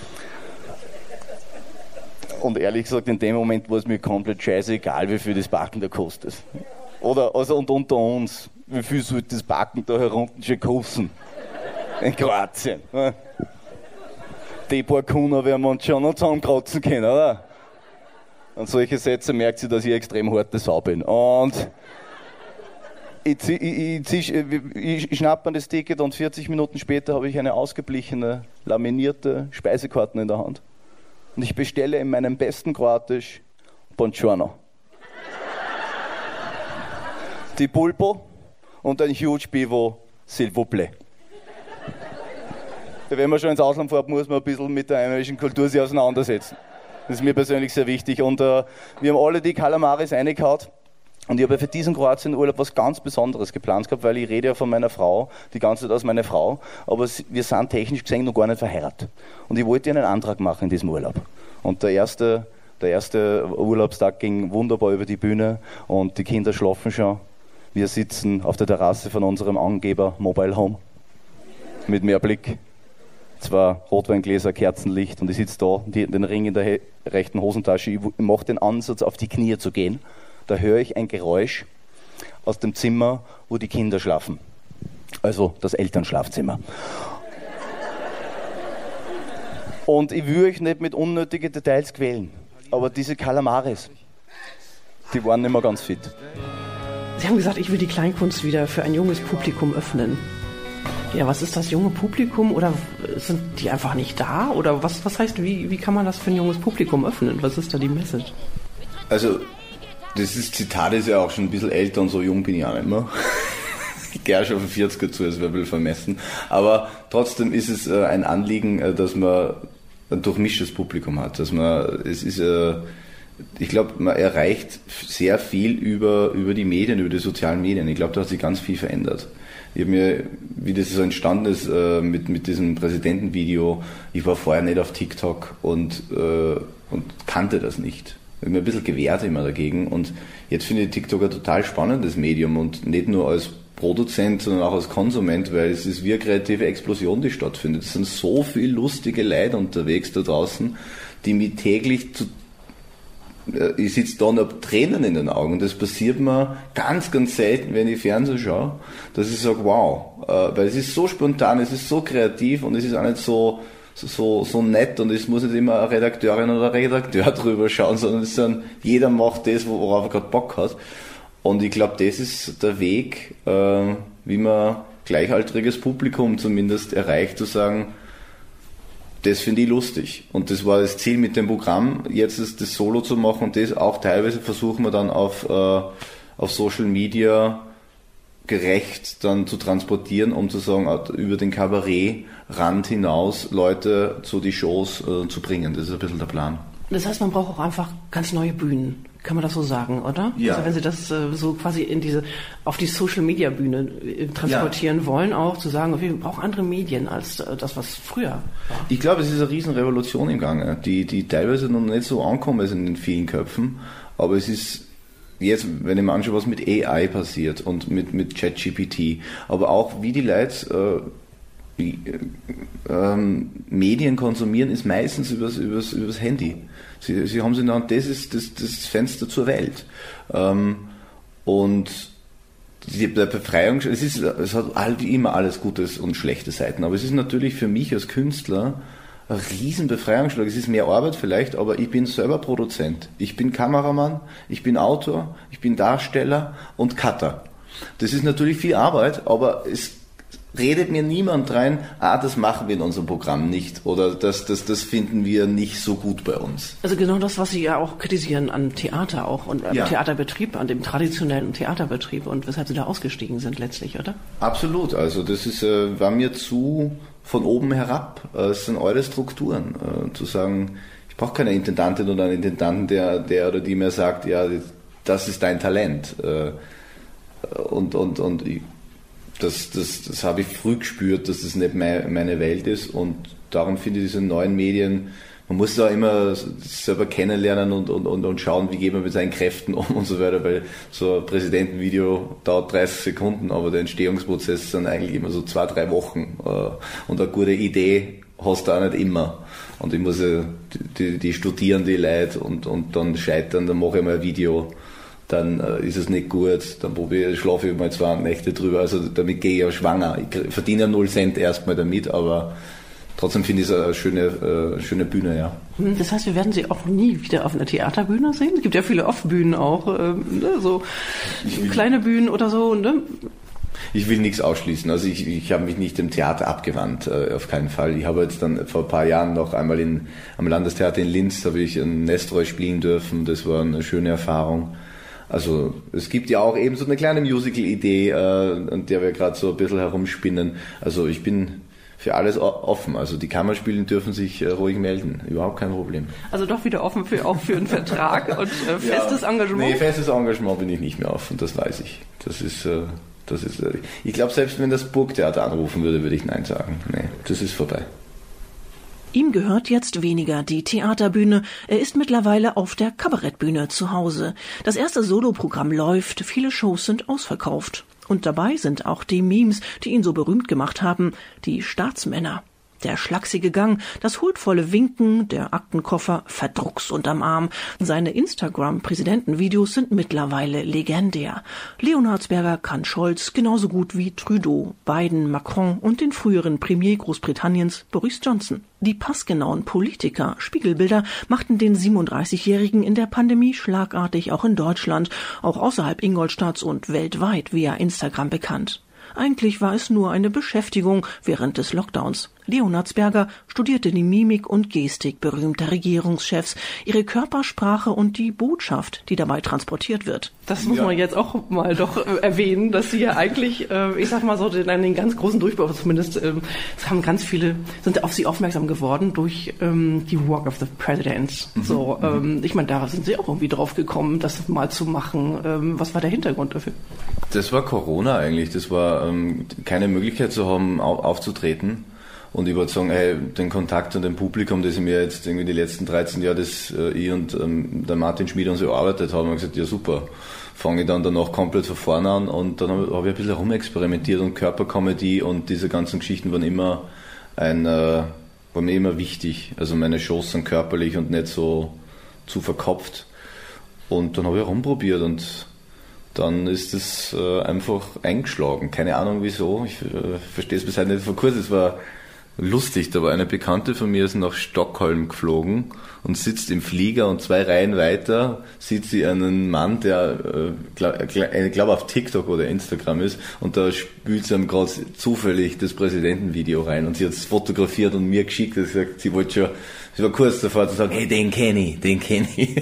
Und ehrlich gesagt, in dem Moment war es mir komplett scheißegal, wie viel das Parken da kostet. Oder, also, und unter uns, wie viel sollte das Parken da herunten schon kosten? In Kroatien. Die paar Kunden werden wir uns schon noch zusammenkratzen können, oder? Und solche Sätze merkt sie, dass ich extrem harte Sau bin. Und ich, ich, ich, ich, ich schnappe mir das Ticket und vierzig Minuten später habe ich eine ausgeblichene, laminierte Speisekarte in der Hand. Und ich bestelle in meinem besten Kroatisch Buongiorno. Die Pulpo und ein huge Pivo, s'il vous plaît. Wenn man schon ins Ausland fährt, muss man ein bisschen mit der einheimischen Kultur sich auseinandersetzen. Das ist mir persönlich sehr wichtig. Und äh, wir haben alle die Kalamaris reingehauen. Und ich habe für diesen Kroatien-Urlaub was ganz Besonderes geplant gehabt, weil ich rede ja von meiner Frau, die ganze Zeit als meine Frau, aber wir sind technisch gesehen noch gar nicht verheiratet. Und ich wollte einen Antrag machen in diesem Urlaub. Und der erste, der erste Urlaubstag ging wunderbar über die Bühne und die Kinder schlafen schon. Wir sitzen auf der Terrasse von unserem Angeber Mobile Home mit Meerblick. Zwei Rotweingläser, Kerzenlicht und ich sitze da, die, den Ring in der he- rechten Hosentasche. Ich mache den Ansatz, auf die Knie zu gehen. Da höre ich ein Geräusch aus dem Zimmer, wo die Kinder schlafen. Also das Elternschlafzimmer. Und ich will euch nicht mit unnötigen Details quälen, aber diese Kalamaris, die waren nicht mehr ganz fit. Sie haben gesagt, ich will die Kleinkunst wieder für ein junges Publikum öffnen. Ja, was ist das junge Publikum? Oder sind die einfach nicht da? Oder was, was heißt, wie, wie kann man das für ein junges Publikum öffnen? Was ist da die Message? Also, das ist, Zitat ist ja auch schon ein bisschen älter und so jung bin ich auch nicht mehr. Ich gehe schon auf vierziger zu, das wäre ein bisschen vermessen. Aber trotzdem ist es äh, ein Anliegen, äh, dass man ein durchmischtes Publikum hat. Dass man, es ist, äh, ich glaube, man erreicht sehr viel über, über die Medien, über die sozialen Medien. Ich glaube, da hat sich ganz viel verändert. Ich habe mir, wie das so entstanden ist, äh, mit, mit diesem Präsidentenvideo, ich war vorher nicht auf TikTok und, äh, und kannte das nicht. Ich habe mir ein bisschen gewehrt immer dagegen und jetzt finde ich TikTok ein total spannendes Medium und nicht nur als Produzent, sondern auch als Konsument, weil es ist wie eine kreative Explosion, die stattfindet. Es sind so viele lustige Leute unterwegs da draußen, die mich täglich zu ich sitze da und habe Tränen in den Augen. Und das passiert mir ganz, ganz selten, wenn ich Fernsehen schaue, dass ich sage, wow. Weil es ist so spontan, es ist so kreativ und es ist auch nicht so, so, so nett und es muss nicht immer eine Redakteurin oder ein Redakteur drüber schauen, sondern es sind, jeder macht das, worauf er gerade Bock hat. Und ich glaube, das ist der Weg, wie man gleichaltriges Publikum zumindest erreicht, zu sagen, das finde ich lustig. Und das war das Ziel mit dem Programm, jetzt ist das Solo zu machen und das auch teilweise versuchen wir dann auf, äh, auf Social Media gerecht dann zu transportieren, um zu sagen, über den Kabarettrand hinaus Leute zu die Shows äh, zu bringen. Das ist ein bisschen der Plan. Das heißt, man braucht auch einfach ganz neue Bühnen. Kann man das so sagen, oder? Ja. Also wenn Sie das äh, so quasi in diese, auf die Social-Media-Bühne äh, transportieren ja. wollen, auch zu sagen, okay, wir brauchen andere Medien als äh, das, was früher war. Ich glaube, es ist eine riesen Revolution im Gange, die, die teilweise noch nicht so ankommen ist in den vielen Köpfen, aber es ist jetzt, wenn ich mir anschaue, was mit A I passiert und mit, mit ChatGPT, aber auch wie die Leute äh, wie, äh, ähm, Medien konsumieren, ist meistens übers, übers, übers Handy. Sie, sie haben sie dann, das ist das, das Fenster zur Welt. Ähm, und die, der Befreiung, es ist, es hat all, wie immer alles gute und schlechte Seiten, aber es ist natürlich für mich als Künstler ein riesen Befreiungsschlag. Es ist mehr Arbeit vielleicht, aber ich bin selber Produzent. Ich bin Kameramann, ich bin Autor, ich bin Darsteller und Cutter. Das ist natürlich viel Arbeit, aber es redet mir niemand rein, ah, das machen wir in unserem Programm nicht oder das, das, das finden wir nicht so gut bei uns. Also genau das, was Sie ja auch kritisieren an Theater auch und am ja. Theaterbetrieb, an dem traditionellen Theaterbetrieb und weshalb Sie da ausgestiegen sind letztlich, oder? Absolut, also das ist, äh, war mir zu von oben herab. Es sind eure Strukturen, äh, zu sagen, ich brauche keine Intendantin oder einen Intendanten, der, der oder die mir sagt, ja, das ist dein Talent. Äh, und, und, und ich, Das, das, das habe ich früh gespürt, dass das nicht meine, meine Welt ist und darum finde ich diese neuen Medien, man muss da immer selber kennenlernen und, und, und, und schauen, wie geht man mit seinen Kräften um und so weiter, weil so ein Präsidentenvideo dauert dreißig Sekunden, aber der Entstehungsprozess sind eigentlich immer so zwei, drei Wochen und eine gute Idee hast du auch nicht immer und ich muss ja, die, die studieren die Leute und, und dann scheitern, dann mache ich mal ein Video, dann äh, ist es nicht gut, dann probiere ich, schlafe ich mal zwei Nächte drüber, also damit gehe ich ja schwanger. Ich verdiene ja null Cent erstmal damit, aber trotzdem finde ich es eine schöne, äh, schöne Bühne, ja. Das heißt, wir werden Sie auch nie wieder auf einer Theaterbühne sehen? Es gibt ja viele Off-Bühnen auch, äh, ne, so kleine Bühnen oder so, ne? Ich will nichts ausschließen, also ich, ich habe mich nicht dem Theater abgewandt, äh, auf keinen Fall. Ich habe jetzt dann vor ein paar Jahren noch einmal in, am Landestheater in Linz, habe ich ein Nestroy spielen dürfen, das war eine schöne Erfahrung. Also es gibt ja auch eben so eine kleine Musical-Idee, äh, an der wir gerade so ein bisschen herumspinnen. Also ich bin für alles offen. Also die Kammerspielen dürfen sich äh, ruhig melden. Überhaupt kein Problem. Also doch wieder offen für, auch für einen Vertrag und äh, festes ja, Engagement? Nee, festes Engagement bin ich nicht mehr offen, das weiß ich. Das ist, äh, das ist. Äh, ich glaube, selbst wenn das Burgtheater anrufen würde, würde ich Nein sagen. Nee, das ist vorbei. Ihm gehört jetzt weniger die Theaterbühne. Er ist mittlerweile auf der Kabarettbühne zu Hause. Das erste Soloprogramm läuft, viele Shows sind ausverkauft. Und dabei sind auch die Memes, die ihn so berühmt gemacht haben, die Staatsmänner. Der schlachsige Gang, das huldvolle Winken, der Aktenkoffer verdrucks unterm Arm. Seine Instagram-Präsidentenvideos sind mittlerweile legendär. Leonhardsberger kann Scholz genauso gut wie Trudeau, Biden, Macron und den früheren Premier Großbritanniens Boris Johnson. Die passgenauen Politiker, Spiegelbilder, machten den siebenunddreißigjährigen in der Pandemie schlagartig auch in Deutschland, auch außerhalb Ingolstadts und weltweit via Instagram bekannt. Eigentlich war es nur eine Beschäftigung während des Lockdowns. Leonhardsberger studierte die Mimik und Gestik berühmter Regierungschefs, ihre Körpersprache und die Botschaft, die dabei transportiert wird. Das muss ja. man jetzt auch mal doch äh, erwähnen, dass sie ja eigentlich, äh, ich sag mal so, den, den ganz großen Durchbruch, zumindest äh, es haben ganz viele, sind auf sie aufmerksam geworden durch ähm, die Walk of the President. Mhm. So, ähm, ich meine, da sind sie auch irgendwie drauf gekommen, das mal zu machen. Ähm, was war der Hintergrund dafür? Das war Corona eigentlich. Das war ähm, keine Möglichkeit zu haben, auf, aufzutreten. Und ich würde sagen, hey, den Kontakt und dem Publikum, das ich mir jetzt irgendwie die letzten dreizehn Jahre, das äh, ich und ähm, der Martin Schmid und so erarbeitet haben, habe ich gesagt, ja super, fange ich dann danach komplett von vorne an. Und dann habe hab ich ein bisschen rumexperimentiert und Körpercomedy und diese ganzen Geschichten waren immer ein, äh, waren mir immer wichtig. Also meine Shows sind körperlich und nicht so zu verkopft. Und dann habe ich rumprobiert und dann ist es äh, einfach eingeschlagen. Keine Ahnung wieso, ich äh, verstehe es bis heute nicht. Vor kurzem, es war lustig, da war eine Bekannte von mir, ist nach Stockholm geflogen und sitzt im Flieger und zwei Reihen weiter sieht sie einen Mann, der äh, glaub, ich glaube auf TikTok oder Instagram ist und da spült sie ihm gerade zufällig das Präsidentenvideo rein und sie hat es fotografiert und mir geschickt und gesagt, sie wollte schon, sie war kurz davor zu sagen, hey, den kenne ich, den kenne ich.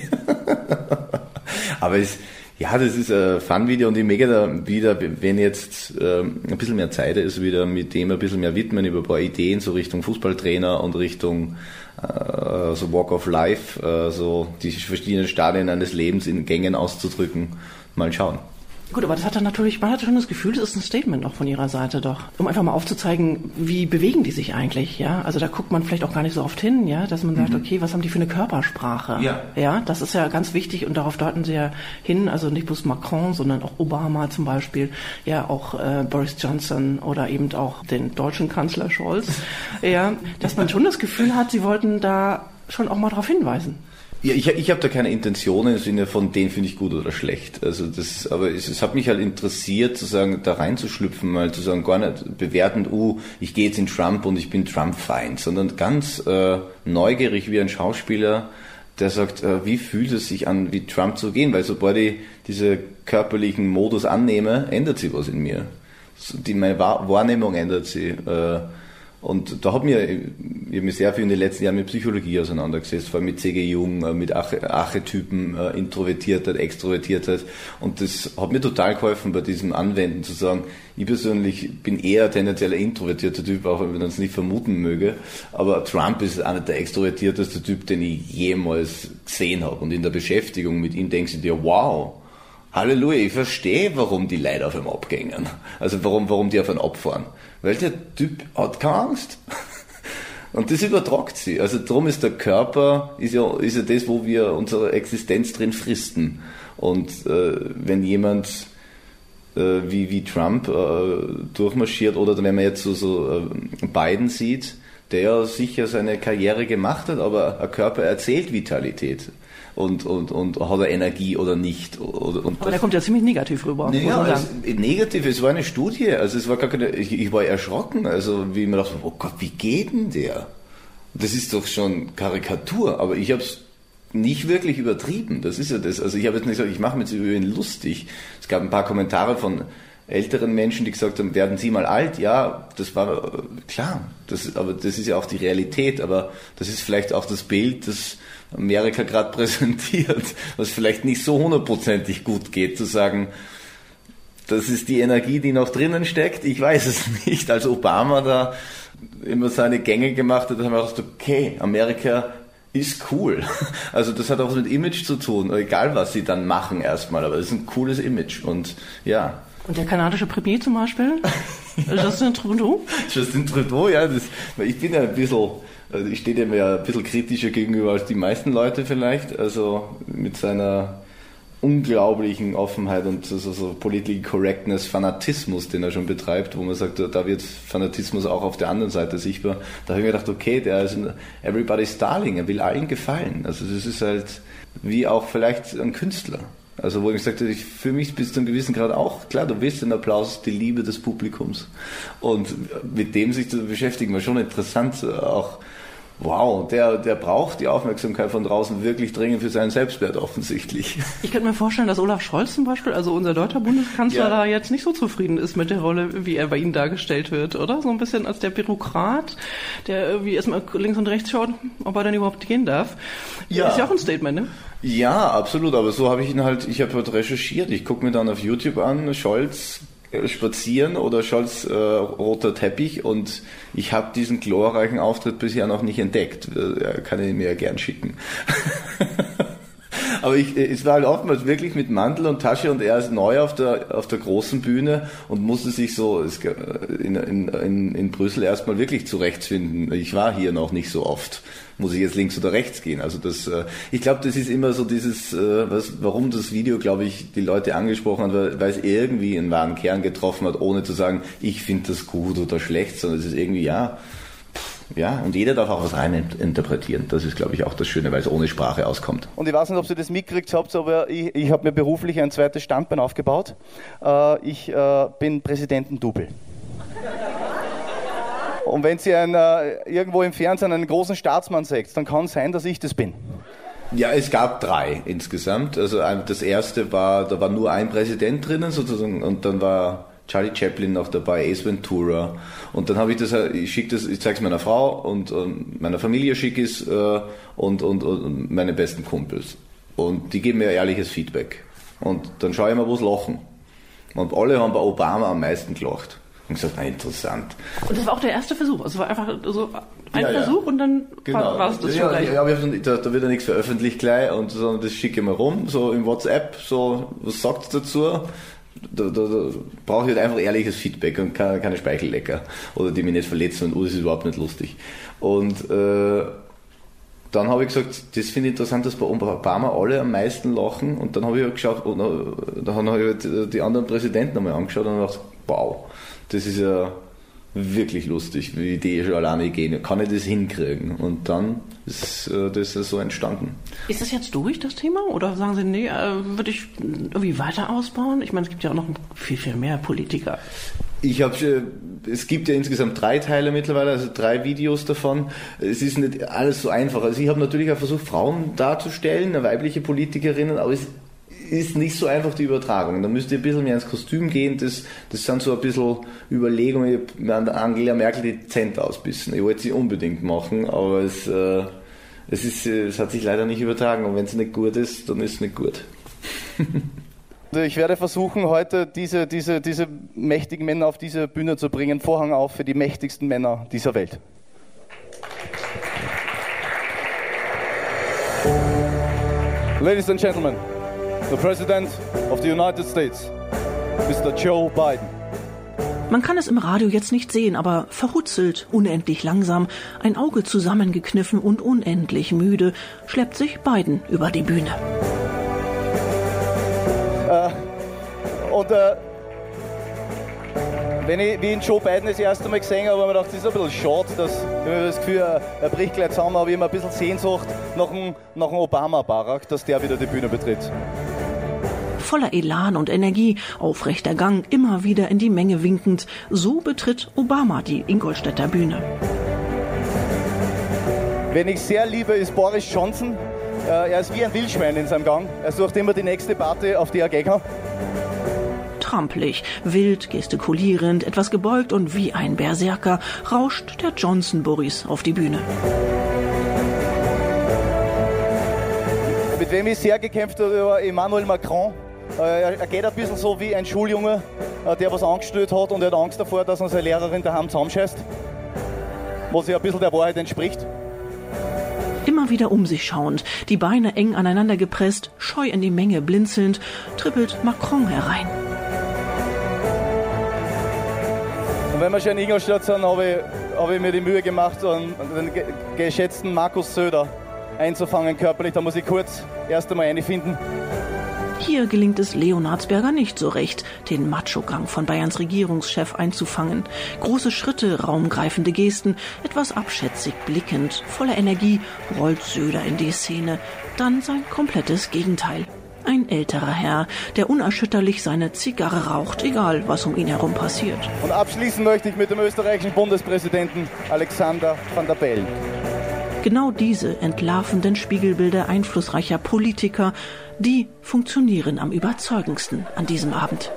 Aber es ja, das ist ein Fun-Video und ich möchte da wieder, wenn jetzt ähm, ein bisschen mehr Zeit ist, wieder mit dem ein bisschen mehr widmen, über ein paar Ideen, so Richtung Fußballtrainer und Richtung äh, so Walk of Life, äh, so die verschiedenen Stadien eines Lebens in Gängen auszudrücken. Mal schauen. Gut, aber das hat dann natürlich, man hat schon das Gefühl, das ist ein Statement auch von ihrer Seite doch, um einfach mal aufzuzeigen, wie bewegen die sich eigentlich, ja? Also da guckt man vielleicht auch gar nicht so oft hin, ja, dass man sagt, mhm. okay, was haben die für eine Körpersprache? Ja. Ja, das ist ja ganz wichtig und darauf deuten sie ja hin, also nicht bloß Macron, sondern auch Obama zum Beispiel, ja, auch äh, Boris Johnson oder eben auch den deutschen Kanzler Scholz, ja, dass man schon das Gefühl hat, sie wollten da schon auch mal darauf hinweisen. Ja, ich, ich habe da keine Intentionen im Sinne von, den finde ich gut oder schlecht. Also das, aber es, es hat mich halt interessiert, zu sagen, da reinzuschlüpfen, mal zu sagen, gar nicht bewertend, uh, ich gehe jetzt in Trump und ich bin Trump-Feind, sondern ganz äh, neugierig wie ein Schauspieler, der sagt, äh, wie fühlt es sich an, wie Trump zu gehen? Weil sobald ich diese körperlichen Modus annehme, ändert sich was in mir. Die, meine Wahrnehmung ändert sich. Äh, Und da hat mir, ich habe mich sehr viel in den letzten Jahren mit Psychologie auseinandergesetzt, vor allem mit C G Jung, mit Archetypen, Introvertiertheit, Extrovertiertheit. Und das hat mir total geholfen bei diesem Anwenden, zu sagen, ich persönlich bin eher tendenziell ein introvertierter Typ, auch wenn man es nicht vermuten möge. Aber Trump ist einer der extrovertierteste Typ, den ich jemals gesehen habe. Und in der Beschäftigung mit ihm denkst du dir, wow, Halleluja, ich verstehe, warum die Leute auf ihm abgängen. Also warum, warum die auf ihn abfahren. Weil der Typ hat keine Angst. Und das übertragt sie. Also darum ist der Körper, ist ja, ist ja das, wo wir unsere Existenz drin fristen. Und äh, wenn jemand äh, wie, wie Trump äh, durchmarschiert, oder wenn man jetzt so, so äh, Biden sieht, der ja sicher seine Karriere gemacht hat, aber ein Körper erzählt Vitalität. Und, und, und hat er Energie oder nicht. Oder, und aber der kommt ja ziemlich negativ rüber. Ja, es, negativ, es war eine Studie, also es war gar keine, ich, ich war erschrocken, also wie ich mir dachte, oh Gott, wie geht denn der? Das ist doch schon Karikatur, aber ich habe es nicht wirklich übertrieben, das ist ja das, also ich habe jetzt nicht gesagt, ich mache mir jetzt über ihn lustig. Es gab ein paar Kommentare von älteren Menschen, die gesagt haben, werden Sie mal alt? Ja, das war klar, das, aber das ist ja auch die Realität, aber das ist vielleicht auch das Bild, das Amerika gerade präsentiert, was vielleicht nicht so hundertprozentig gut geht, zu sagen, das ist die Energie, die noch drinnen steckt, ich weiß es nicht. Als Obama da immer seine Gänge gemacht hat, haben wir gedacht, okay, Amerika ist cool. Also das hat auch mit Image zu tun, egal was sie dann machen erstmal, aber das ist ein cooles Image und ja. Und der kanadische Premier zum Beispiel? Ja. Justin Trudeau? Justin Trudeau, ja, das, ich bin ja ein bisschen, also ich stehe dem ja ein bisschen kritischer gegenüber als die meisten Leute vielleicht, also mit seiner unglaublichen Offenheit und so, so, so Political Correctness, Fanatismus, den er schon betreibt, wo man sagt, da wird Fanatismus auch auf der anderen Seite sichtbar. Da habe ich mir gedacht, okay, der ist ein Everybody's Darling, er will allen gefallen. Also das ist halt wie auch vielleicht ein Künstler. Also wo ich gesagt habe, ich fühle mich bis zu einem gewissen Grad auch, klar, du willst den Applaus, die Liebe des Publikums. Und mit dem sich zu beschäftigen, war schon interessant, auch wow, der, der braucht die Aufmerksamkeit von draußen wirklich dringend für seinen Selbstwert offensichtlich. Ich könnte mir vorstellen, dass Olaf Scholz zum Beispiel, also unser deutscher Bundeskanzler, ja. da jetzt nicht so zufrieden ist mit der Rolle, wie er bei Ihnen dargestellt wird, oder? So ein bisschen als der Bürokrat, der irgendwie erstmal links und rechts schaut, ob er denn überhaupt gehen darf. Ja. Ist ja auch ein Statement, ne? Ja, absolut, aber so habe ich ihn halt, ich habe halt recherchiert, ich gucke mir dann auf YouTube an, Scholz spazieren oder Scholz äh, roter Teppich und ich habe diesen glorreichen Auftritt bisher noch nicht entdeckt. Äh, kann ich mir ja gern schicken. Aber ich, es war halt oftmals wirklich mit Mantel und Tasche und er ist neu auf der auf der großen Bühne und musste sich so in, in, in, in Brüssel erstmal wirklich zurechtfinden. Ich war hier noch nicht so oft. Muss ich jetzt links oder rechts gehen? Also das, ich glaube, das ist immer so dieses, was, warum das Video, glaube ich, die Leute angesprochen hat, weil, weil es irgendwie einen wahren Kern getroffen hat, ohne zu sagen, ich finde das gut oder schlecht, sondern es ist irgendwie, ja, ja, und jeder darf auch was rein interpretieren. Das ist, glaube ich, auch das Schöne, weil es ohne Sprache auskommt. Und ich weiß nicht, ob ihr das mitgekriegt habt, aber ich, ich habe mir beruflich ein zweites Standbein aufgebaut. Ich bin Präsidentendouble. Und wenn Sie ein, äh, irgendwo im Fernsehen einen großen Staatsmann seht, dann kann es sein, dass ich das bin. Ja, es gab drei insgesamt. Also das erste war, da war nur ein Präsident drinnen sozusagen und dann war Charlie Chaplin noch dabei, Ace Ventura. Und dann habe ich das, ich schicke das, ich zeige es meiner Frau und, und meiner Familie schicke es äh, und, und, und meine besten Kumpels. Und die geben mir ehrliches Feedback. Und dann schaue ich mal, wo es lachen. Und alle haben bei Obama am meisten gelacht. Und gesagt, na interessant. Und das war auch der erste Versuch. Also es war einfach so ein ja, Versuch ja. und dann genau. war es das ja, schon gleich. Ja, da, da wird ja nichts veröffentlicht gleich, und sondern das schicke ich mal rum, so im WhatsApp, so, was sagt ihr dazu? Da, da, da brauche ich halt einfach ehrliches Feedback und keine, keine Speichellecker. Oder die mich nicht verletzen und oh, das ist überhaupt nicht lustig. Und äh, dann habe ich gesagt, das finde ich interessant, dass bei Obama alle am meisten lachen. Und dann habe ich halt geschaut, und dann habe ich halt die anderen Präsidenten einmal angeschaut und gedacht, wow, das ist ja wirklich lustig, wie die Idee schon alleine gehen. Kann ich das hinkriegen? Und dann ist äh, das so entstanden. Ist das jetzt durch, das Thema? Oder sagen Sie, nee, äh, würde ich irgendwie weiter ausbauen? Ich meine, es gibt ja auch noch viel, viel mehr Politiker. Ich habe, es gibt ja insgesamt drei Teile mittlerweile, also drei Videos davon. Es ist nicht alles so einfach. Also ich habe natürlich auch versucht, Frauen darzustellen, weibliche Politikerinnen, aber es ist nicht so einfach die Übertragung. Da müsst ihr ein bisschen mehr ins Kostüm gehen. Das, das sind so ein bisschen Überlegungen. Ich habe an Angela Merkel dezent ausbissen. Ich wollte sie unbedingt machen, aber es, äh, es, ist, es hat sich leider nicht übertragen. Und wenn es nicht gut ist, dann ist es nicht gut. Ich werde versuchen, heute diese, diese, diese mächtigen Männer auf diese Bühne zu bringen. Vorhang auf für die mächtigsten Männer dieser Welt. Ladies and Gentlemen, the President of the United States, Mister Joe Biden. Man kann es im Radio jetzt nicht sehen, aber verhutzelt, unendlich langsam, ein Auge zusammengekniffen und unendlich müde, schleppt sich Biden über die Bühne. Äh, und äh, wenn ich wie in Joe Biden das erste Mal gesehen habe, habe ich mir gedacht, das ist ein bisschen schade, dass ich habe das Gefühl, er bricht gleich zusammen, aber ich habe ein bisschen Sehnsucht nach dem, nach dem Obama-Barack, dass der wieder die Bühne betritt. Voller Elan und Energie, aufrechter Gang, immer wieder in die Menge winkend, so betritt Obama die Ingolstädter Bühne. Wen ich sehr liebe, ist Boris Johnson. Er ist wie ein Wildschwein in seinem Gang. Er sucht immer die nächste Party, auf die er gehen kann. Trampelig, wild, gestikulierend, etwas gebeugt und wie ein Berserker rauscht der Johnson-Boris auf die Bühne. Mit wem ich sehr gekämpft habe, war Emmanuel Macron. Er geht ein bisschen so wie ein Schuljunge, der was angestellt hat und er hat Angst davor, dass er seine Lehrerin daheim zusammenscheißt. Was ja ein bisschen der Wahrheit entspricht. Immer wieder um sich schauend, die Beine eng aneinander gepresst, scheu in die Menge blinzelnd, trippelt Macron herein. Und wenn wir schon in Ingolstadt sind, habe ich, hab ich mir die Mühe gemacht, den geschätzten Markus Söder einzufangen körperlich. Da muss ich kurz erst einmal reinfinden. Hier gelingt es Leonhardsberger nicht so recht, den Macho-Gang von Bayerns Regierungschef einzufangen. Große Schritte, raumgreifende Gesten, etwas abschätzig blickend, voller Energie rollt Söder in die Szene. Dann sein komplettes Gegenteil. Ein älterer Herr, der unerschütterlich seine Zigarre raucht, egal was um ihn herum passiert. Und abschließen möchte ich mit dem österreichischen Bundespräsidenten Alexander Van der Bellen. Genau diese entlarvenden Spiegelbilder einflussreicher Politiker, die funktionieren am überzeugendsten an diesem Abend.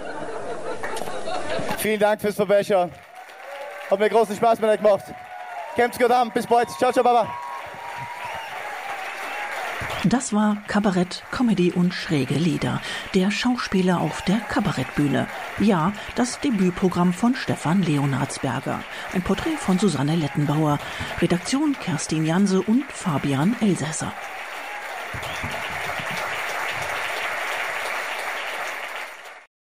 Vielen Dank fürs Vorbeischauen. Hat mir großen Spaß mit euch gemacht. Kämpft's gut an, bis bald. Ciao, ciao, Baba. Das war Kabarett, Comedy und schräge Lieder. Der Schauspieler auf der Kabarettbühne. Ja, das Debütprogramm von Stefan Leonhardsberger. Ein Porträt von Susanne Lettenbauer. Redaktion Kerstin Janse und Fabian Elsässer.